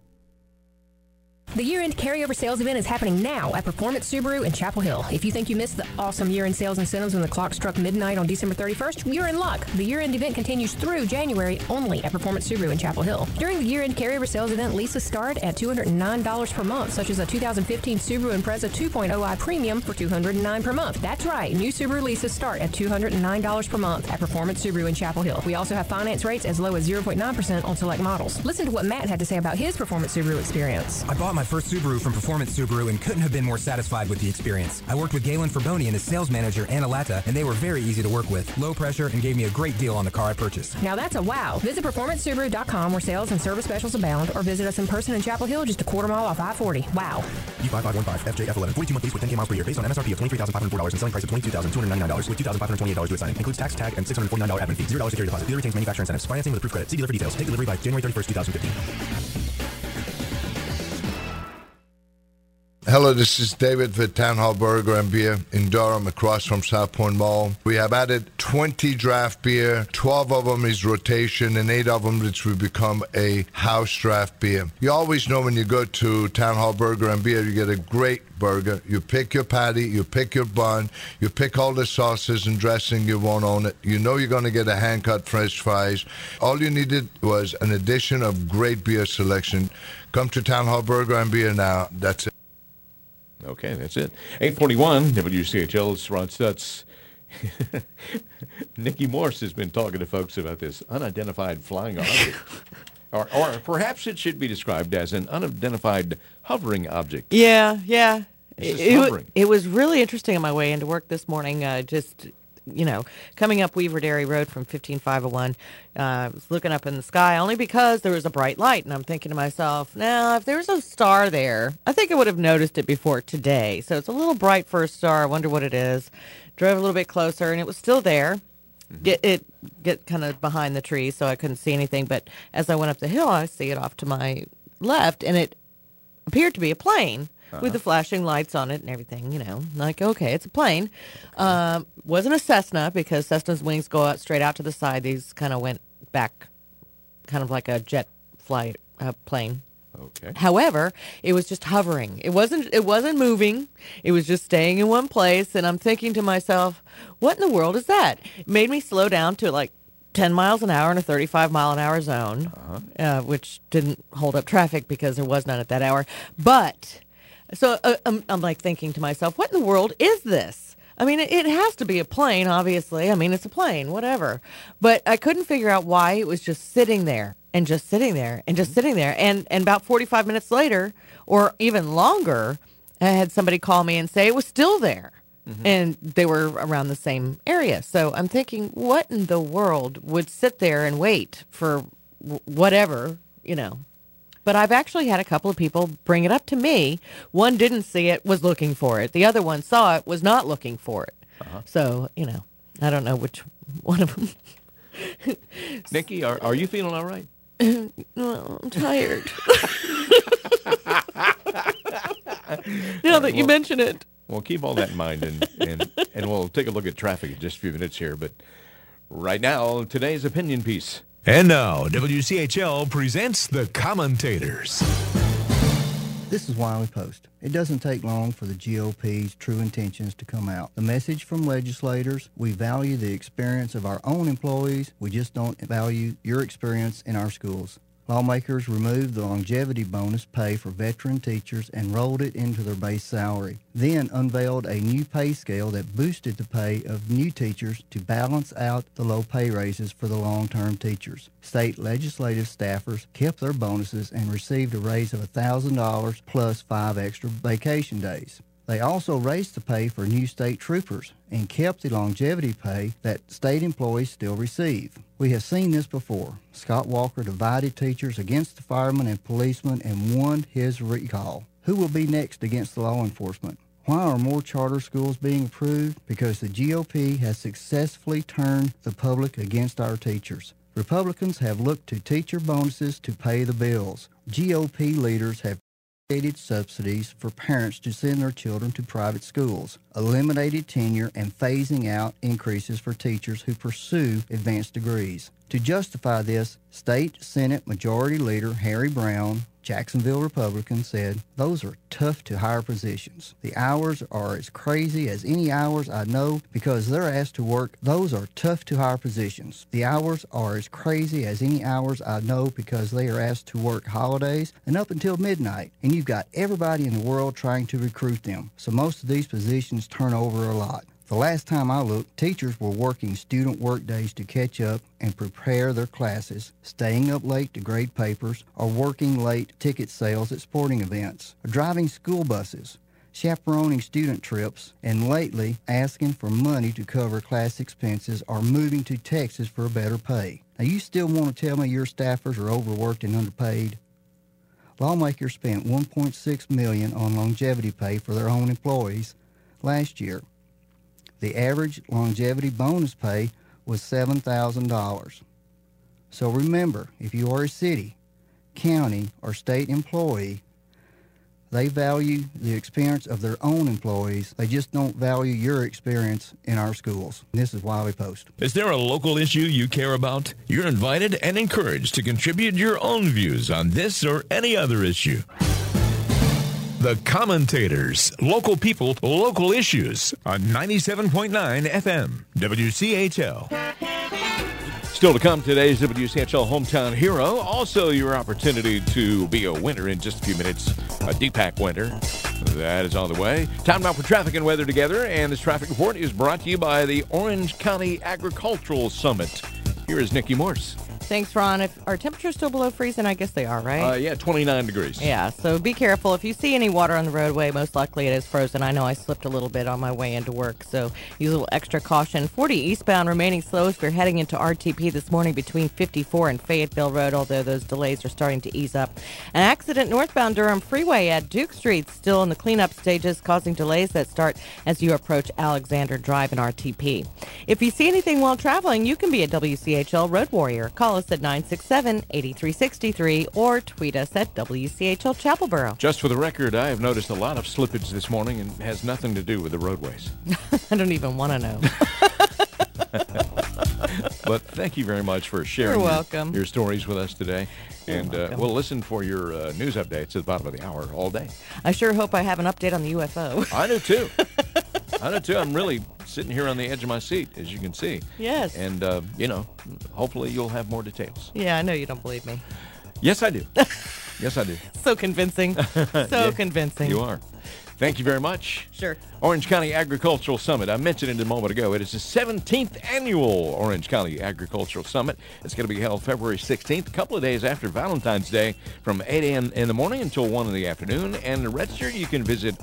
The year-end carryover sales event is happening now at Performance Subaru in Chapel Hill. If you think you missed the awesome year-end sales incentives when the clock struck midnight on December 31st, you're in luck. The year-end event continues through January only at Performance Subaru in Chapel Hill. During the year-end carryover sales event, leases start at $209 per month, such as a 2015 Subaru Impreza 2.0i Premium for $209 per month. That's right, new Subaru leases start at $209 per month at Performance Subaru in Chapel Hill. We also have finance rates as low as 0.9% on select models. Listen to what Matt had to say about his Performance Subaru experience. I bought my first Subaru from Performance Subaru and couldn't have been more satisfied with the experience. I worked with Galen Ferbonian as sales manager and Alata, and they were very easy to work with, low pressure, and gave me a great deal on the car I purchased. Now that's a wow. Visit PerformanceSubaru.com where sales and service specials abound, or visit us in person in Chapel Hill just a quarter mile off I-40. Wow. U5515 FJF11, 42-month lease with 10K miles per year, based on MSRP of $23,504 and selling price of $22,299 with $2,528 to assigning. Includes tax, tag, and $649 admin fee. $0 security deposit. Dealer retains manufacturer incentives. Financing with approved credit. See dealer for details. Take delivery by January 31st, 2015. Hello, this is David for Town Hall Burger and Beer in Durham, across from South Point Mall. We have added 20 draft beer. 12 of them is rotation, and 8 of them which will become a house draft beer. You always know when you go to Town Hall Burger and Beer, you get a great burger. You pick your patty, you pick your bun, you pick all the sauces and dressing you want on it. You know you're going to get a hand-cut French fries. All you needed was an addition of great beer selection. Come to Town Hall Burger and Beer now. That's it. Okay, that's it. 841 WCHL's Rod Stutz. Nikki Morse has been talking to folks about this unidentified flying object. or perhaps it should be described as an unidentified hovering object. Yeah. It was really interesting on my way into work this morning. Coming up Weaver Dairy Road from 15501, I was looking up in the sky only because there was a bright light, and I'm thinking to myself, now, if there's a star there, I think I would have noticed it before today. So it's a little bright for a star. I wonder what it is. Drove a little bit closer, and it was still there. It get kind of behind the trees, so I couldn't see anything. But as I went up the hill, I see it off to my left, and it appeared to be a plane. With the flashing lights on it and everything, like, okay, it's a plane. Wasn't a Cessna, because Cessna's wings go out straight out to the side. These kind of went back, kind of like a jet flight plane. Okay. However, it was just hovering. It wasn't moving. It was just staying in one place. And I'm thinking to myself, what in the world is that? It made me slow down to like 10 miles an hour in a 35-mile-an-hour zone, which didn't hold up traffic because there was none at that hour. But... So I'm like thinking to myself, what in the world is this? I mean, it has to be a plane, obviously. I mean, it's a plane, whatever. But I couldn't figure out why it was just sitting there. and just sitting there and just sitting there. And about 45 minutes later, or even longer, I had somebody call me and say it was still there. And they were around the same area. So I'm thinking, what in the world would sit there and wait for whatever, you know? But I've actually had a couple of people bring it up to me. One didn't see it, was looking for it. The other one saw it, was not looking for it. So, you know, I don't know which one of them. Nikki, are you feeling all right? Well, I'm tired. Now that you mention it. Well, keep all that in mind, and we'll take a look at traffic in just a few minutes here. But right now, today's opinion piece. And now, WCHL presents The Commentators. This is Wiley Post. It doesn't take long for the GOP's true intentions to come out. The message from legislators: we value the experience of our own employees. We just don't value your experience in our schools. Lawmakers removed the longevity bonus pay for veteran teachers and rolled it into their base salary, then unveiled a new pay scale that boosted the pay of new teachers to balance out the low pay raises for the long-term teachers. State legislative staffers kept their bonuses and received a raise of $1,000 plus 5 extra vacation days. They also raised the pay for new state troopers and kept the longevity pay that state employees still receive. We have seen this before. Scott Walker divided teachers against the firemen and policemen and won his recall. Who will be next against the law enforcement? Why are more charter schools being approved? Because the GOP has successfully turned the public against our teachers. Republicans have looked to teacher bonuses to pay the bills. GOP leaders have created subsidies for parents to send their children to private schools, eliminated tenure, and phasing out increases for teachers who pursue advanced degrees. To justify this, State Senate Majority Leader Harry Brown, Jacksonville Republican, said, "Those are tough to hire positions. The hours are as crazy as any hours I know because they're asked to work. Those are tough to hire positions. The hours are as crazy as any hours I know because they are asked to work holidays and up until midnight. And you've got everybody in the world trying to recruit them. So most of these positions turn over a lot. The last time I looked, teachers were working student work days to catch up and prepare their classes, staying up late to grade papers, or working late ticket sales at sporting events, or driving school buses, chaperoning student trips, and lately asking for money to cover class expenses or moving to Texas for better pay. Now you still want to tell me your staffers are overworked and underpaid? Lawmakers spent $1.6 million on longevity pay for their own employees last year. The average longevity bonus pay was $7,000. So remember, if you are a city, county, or state employee, they value the experience of their own employees. They just don't value your experience in our schools. This is Wiley Post. Is there a local issue you care about? You're invited and encouraged to contribute your own views on this or any other issue. The Commentators, local people, local issues on 97.9 FM, WCHL. Still to come, today's WCHL Hometown Hero. Also, your opportunity to be a winner in just a few minutes, a Deepak winner. That is on the way. Time now for traffic and weather together, and this traffic report is brought to you by the Orange County Agricultural Summit. Here is Nikki Morse. Thanks, Ron. If our temperatures still below freezing, I guess they are, right? Yeah, 29 degrees. Yeah, so be careful. If you see any water on the roadway, most likely it is frozen. I know I slipped a little bit on my way into work, so use a little extra caution. 40 eastbound remaining slow if you're heading into RTP this morning between 54 and Fayetteville Road, although those delays are starting to ease up. An accident northbound Durham Freeway at Duke Street still in the cleanup stages, causing delays that start as you approach Alexander Drive in RTP. If you see anything while traveling, you can be a WCHL Road Warrior. Call us at 967-8363 or tweet us at WCHL Chapelboro. Just for the record, I have noticed a lot of slippage this morning and it has nothing to do with the roadways. I don't even want to know. But thank you very much for sharing your stories with us today. And we'll listen for your news updates at the bottom of the hour all day. I sure hope I have an update on the UFO. I do too. I'm really sitting here on the edge of my seat, as you can see. Yes. And, hopefully you'll have more details. Yeah, I know you don't believe me. Yes, I do. Yes, I do. So convincing. So convincing. You are. Thank you very much. Sure. Orange County Agricultural Summit. I mentioned it a moment ago. It is the 17th annual Orange County Agricultural Summit. It's going to be held February 16th, a couple of days after Valentine's Day, from 8 a.m. in the morning until 1 in the afternoon. And to register, you can visit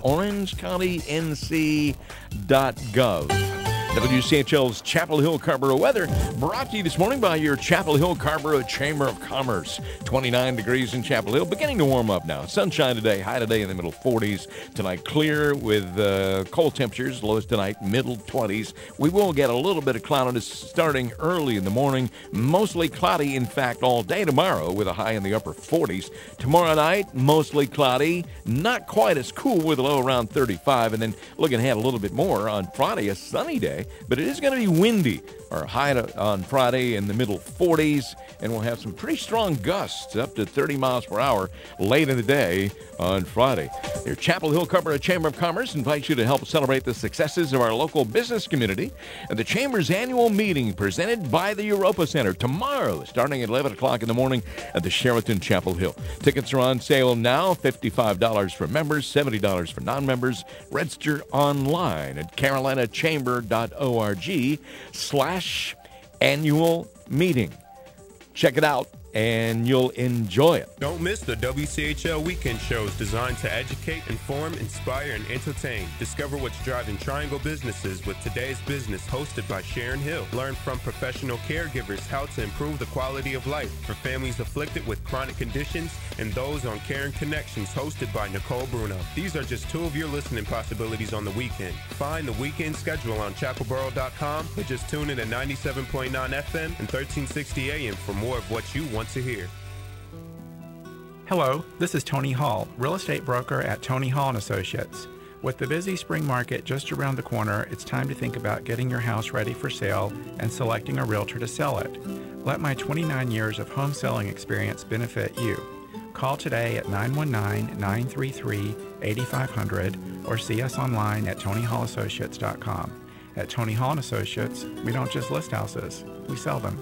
orangecountync.gov. WCHL's Chapel Hill Carrboro weather brought to you this morning by your Chapel Hill Carrboro Chamber of Commerce. 29 degrees in Chapel Hill, beginning to warm up now. Sunshine today, high today in the middle 40s. Tonight clear with cold temperatures, lowest tonight middle 20s. We will get a little bit of cloudiness starting early in the morning. Mostly cloudy, in fact, all day tomorrow with a high in the upper 40s. Tomorrow night, mostly cloudy, not quite as cool with a low around 35. And then looking ahead a little bit more on Friday, a sunny day. But it is going to be windy. Our high on Friday in the middle 40s, and we'll have some pretty strong gusts up to 30 miles per hour late in the day on Friday. Your Chapel Hill Carrboro Chamber of Commerce invites you to help celebrate the successes of our local business community and the Chamber's annual meeting presented by the Europa Center tomorrow, starting at 11 o'clock in the morning at the Sheraton Chapel Hill. Tickets are on sale now, $55 for members, $70 for non-members. Register online at carolinachamber.org/annual meeting. Check it out, and you'll enjoy it. Don't miss the WCHL weekend shows designed to educate, inform, inspire, and entertain. Discover what's driving Triangle businesses with Today's Business, hosted by Sharon Hill. Learn from professional caregivers how to improve the quality of life for families afflicted with chronic conditions and those on Caring Connections, hosted by Nicole Bruno. These are just two of your listening possibilities on the weekend. Find the weekend schedule on chapelboro.com or just tune in at 97.9 FM and 1360 AM for more of what you want to hear. Hello, this is Tony Hall, real estate broker at Tony Hall & Associates. With the busy spring market just around the corner, it's time to think about getting your house ready for sale and selecting a realtor to sell it. Let my 29 years of home selling experience benefit you. Call today at 919-933-8500 or see us online at TonyHallAssociates.com. At Tony Hall & Associates, we don't just list houses, we sell them.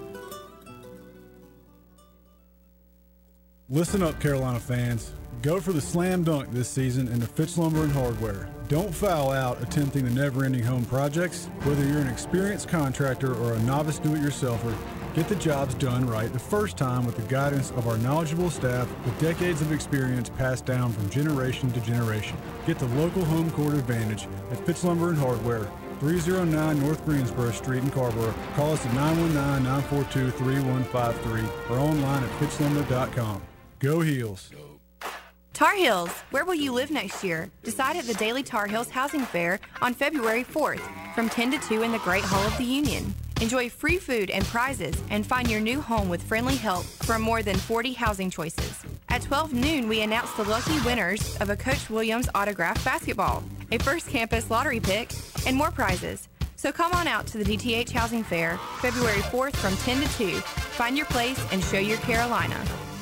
Listen up, Carolina fans. Go for the slam dunk this season in the Fitch Lumber and Hardware. Don't foul out attempting the never-ending home projects. Whether you're an experienced contractor or a novice do-it-yourselfer, get the jobs done right the first time with the guidance of our knowledgeable staff with decades of experience passed down from generation to generation. Get the local home court advantage at Fitch Lumber and Hardware, 309 North Greensboro Street in Carrboro. Call us at 919-942-3153 or online at fitchlumber.com. Go Heels. Tar Heels, where will you live next year? Decide at the Daily Tar Heels Housing Fair on February 4th from 10 to 2 in the Great Hall of the Union. Enjoy free food and prizes and find your new home with friendly help from more than 40 housing choices. At 12 noon, we announce the lucky winners of a Coach Williams autographed basketball, a first campus lottery pick, and more prizes. So come on out to the DTH Housing Fair, February 4th from 10 to 2. Find your place and show your Carolina.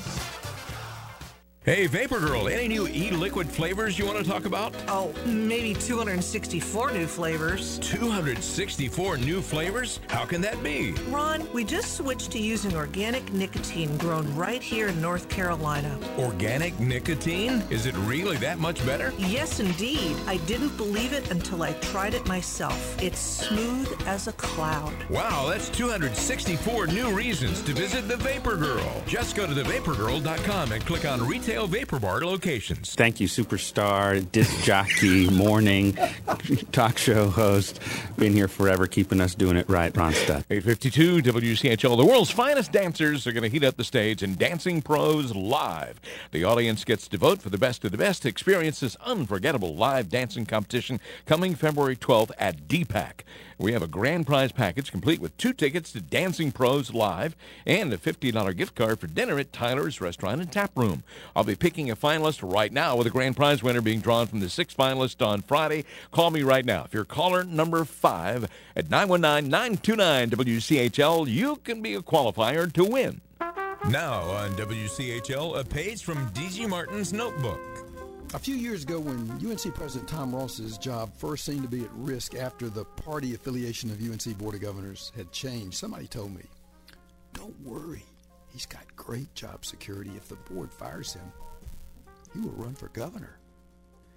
Hey, Vapor Girl, any new e-liquid flavors you want to talk about? Oh, maybe 264 new flavors. 264 new flavors? How can that be? Ron, we just switched to using organic nicotine grown right here in North Carolina. Organic nicotine? Is it really that much better? Yes, indeed. I didn't believe it until I tried it myself. It's smooth as a cloud. Wow, that's 264 new reasons to visit the Vapor Girl. Just go to thevaporgirl.com and click on Retail Vapor Bar locations. Thank you, superstar, disc jockey, morning talk show host. Been here forever, keeping us doing it right, Ron Studd. 852 WCHL. The world's finest dancers are going to heat up the stage in Dancing Pros Live. The audience gets to vote for the best of the best. Experience this unforgettable live dancing competition coming February 12th at DPAC. We have a grand prize package complete with 2 tickets to Dancing Pros Live and a $50 gift card for dinner at Tyler's Restaurant and Tap Room. I'll be picking a finalist right now with a grand prize winner being drawn from the 6 finalists on Friday. Call me right now. If you're caller number 5 at 919-929-WCHL, you can be a qualifier to win. Now on WCHL, a page from D.G. Martin's notebook. A few years ago, when UNC President Tom Ross's job first seemed to be at risk after the party affiliation of UNC Board of Governors had changed, somebody told me, "Don't worry, he's got great job security. If the board fires him, he will run for governor."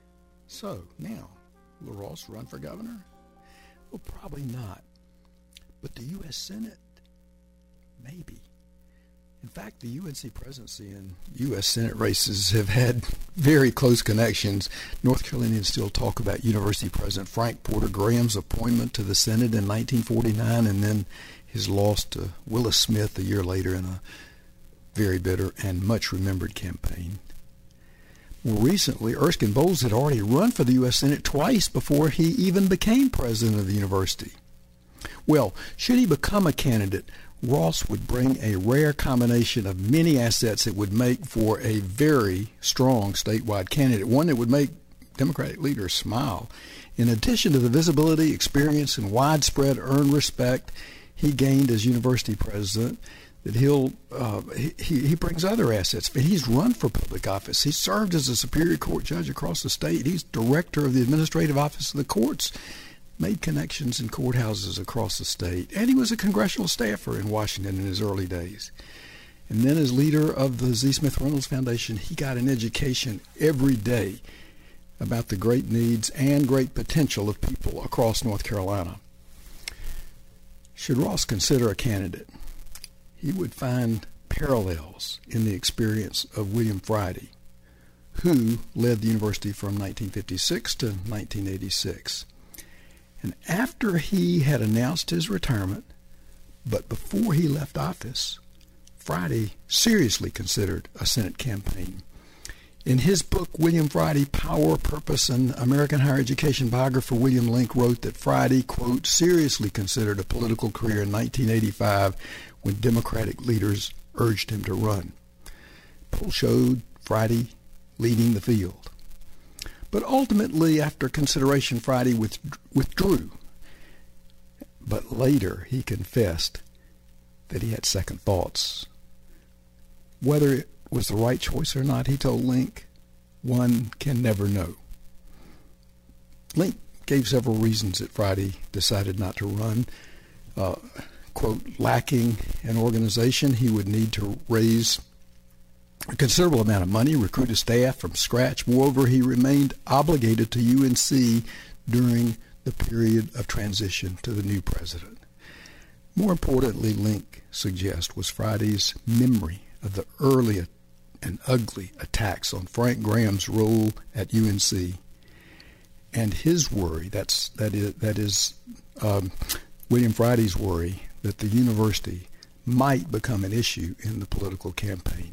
So, now, will Ross run for governor? Well, probably not. But the U.S. Senate? Maybe. In fact, the UNC presidency and U.S. Senate races have had very close connections. North Carolinians still talk about University President Frank Porter Graham's appointment to the Senate in 1949 and then his loss to Willis Smith a year later in a very bitter and much remembered campaign. More recently, Erskine Bowles had already run for the U.S. Senate twice before he even became president of the university. Well, should he become a candidate, Ross would bring a rare combination of many assets that would make for a very strong statewide candidate, one that would make Democratic leaders smile. In addition to the visibility, experience, and widespread earned respect he gained as university president, that he brings other assets. He's run for public office. He served as a Superior Court judge across the state. He's director of the administrative office of the courts, made connections in courthouses across the state, and he was a congressional staffer in Washington in his early days. And then as leader of the Z. Smith Reynolds Foundation, he got an education every day about the great needs and great potential of people across North Carolina. Should Ross consider a candidate, he would find parallels in the experience of William Friday, who led the university from 1956 to 1986. And after he had announced his retirement, but before he left office, Friday seriously considered a Senate campaign. In his book, William Friday, Power, Purpose, and American Higher Education, biographer William Link wrote that Friday, quote, seriously considered a political career in 1985 when Democratic leaders urged him to run. Polls showed Friday leading the field. But ultimately, after consideration, Friday withdrew. But later, he confessed that he had second thoughts. Whether it was the right choice or not, he told Link, one can never know. Link gave several reasons that Friday decided not to run. Quote, lacking an organization, he would need to raise a considerable amount of money, recruit a staff from scratch. Moreover, he remained obligated to UNC during the period of transition to the new president. More importantly, Link suggests, was Friday's memory of the early and ugly attacks on Frank Graham's role at UNC, and his worry, that is William Friday's worry, that the university might become an issue in the political campaign.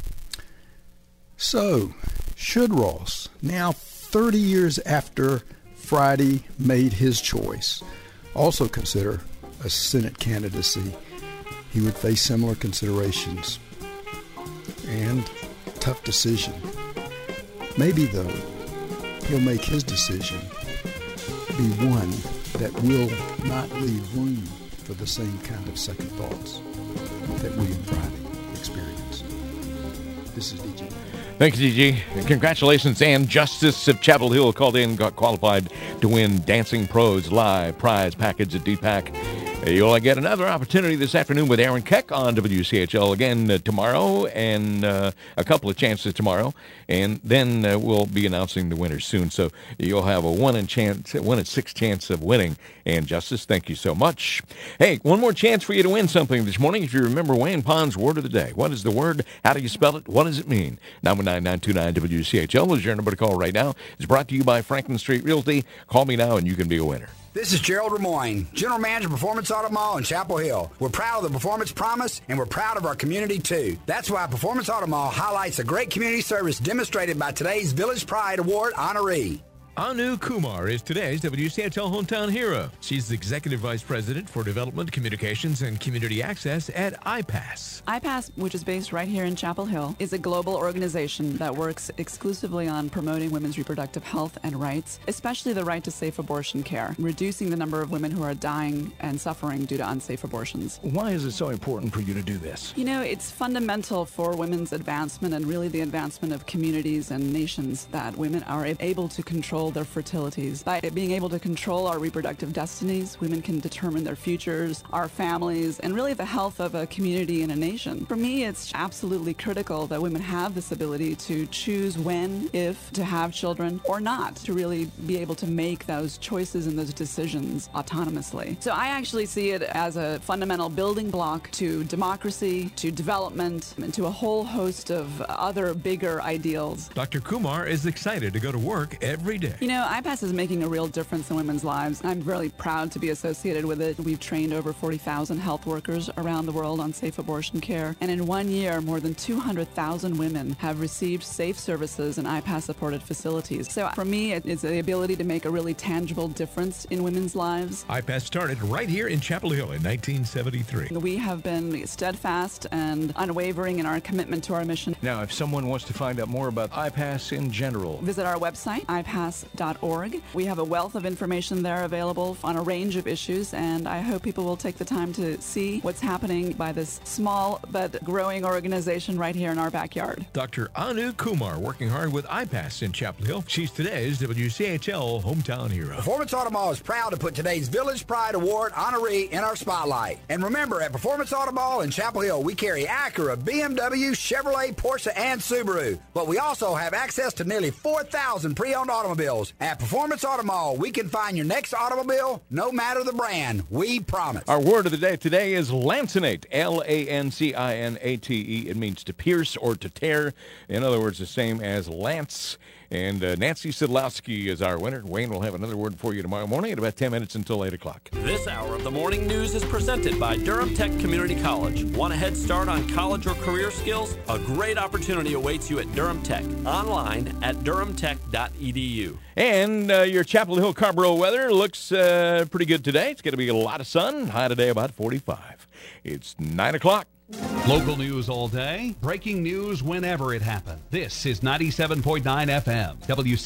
So, should Ross, now 30 years after Friday made his choice, also consider a Senate candidacy? He would face similar considerations and tough decision. Maybe, though, he'll make his decision be one that will not leave room for the same kind of second thoughts that William Friday experienced. This is DJ. Thanks, DG. Congratulations, and Justice of Chapel Hill called in, got qualified to win Dancing Pros Live prize package at DPAC. You'll get another opportunity this afternoon with Aaron Keck on WCHL again tomorrow, and a couple of chances tomorrow, and then we'll be announcing the winners soon. So you'll have a 1 in 6 chance of winning. And Justice, thank you so much. Hey, one more chance for you to win something this morning. If you remember Wayne Pond's word of the day, what is the word? How do you spell it? What does it mean? 919-929 WCHL is your number to call right now. It's brought to you by Franklin Street Realty. Call me now, and you can be a winner. This is Gerald Ramoyne, General Manager of Performance Auto Mall in Chapel Hill. We're proud of the Performance Promise, and we're proud of our community, too. That's why Performance Auto Mall highlights the great community service demonstrated by today's Village Pride Award honoree. Anu Kumar is today's WCHL Hometown Hero. She's the Executive Vice President for Development, Communications, and Community Access at IPASS. IPASS, which is based right here in Chapel Hill, is a global organization that works exclusively on promoting women's reproductive health and rights, especially the right to safe abortion care, reducing the number of women who are dying and suffering due to unsafe abortions. Why is it so important for you to do this? You know, it's fundamental for women's advancement and really the advancement of communities and nations that women are able to control control their fertilities. By being able to control our reproductive destinies, women can determine their futures, our families, and really the health of a community and a nation. For me, it's absolutely critical that women have this ability to choose when, if, to have children or not, to really be able to make those choices and those decisions autonomously. So I actually see it as a fundamental building block to democracy, to development, and to a whole host of other bigger ideals. Dr. Kumar is excited to go to work every day. You know, IPASS is making a real difference in women's lives. I'm really proud to be associated with it. We've trained over 40,000 health workers around the world on safe abortion care. And in 1 year, more than 200,000 women have received safe services in IPASS-supported facilities. So for me, it's the ability to make a really tangible difference in women's lives. IPASS started right here in Chapel Hill in 1973. We have been steadfast and unwavering in our commitment to our mission. Now, if someone wants to find out more about IPASS in general, visit our website, ipass.org. We have a wealth of information there available on a range of issues, and I hope people will take the time to see what's happening by this small but growing organization right here in our backyard. Dr. Anu Kumar working hard with IPASS in Chapel Hill. She's today's WCHL Hometown Hero. Performance Auto Mall is proud to put today's Village Pride Award honoree in our spotlight. And remember, at Performance Auto Mall in Chapel Hill, we carry Acura, BMW, Chevrolet, Porsche, and Subaru. But we also have access to nearly 4,000 pre-owned automobiles. At Performance Auto Mall, we can find your next automobile, no matter the brand. We promise. Our word of the day today is lancinate, Lancinate. It means to pierce or to tear. In other words, the same as lance. And Nancy Sidlowski is our winner. Wayne will have another word for you tomorrow morning at about 10 minutes until 8 o'clock. This hour of the morning news is presented by Durham Tech Community College. Want a head start on college or career skills? A great opportunity awaits you at Durham Tech. Online at durhamtech.edu. And your Chapel Hill Carrboro weather looks pretty good today. It's going to be a lot of sun. High today about 45. It's 9 o'clock. Local news all day, breaking news whenever it happens. This is 97.9 FM, WC.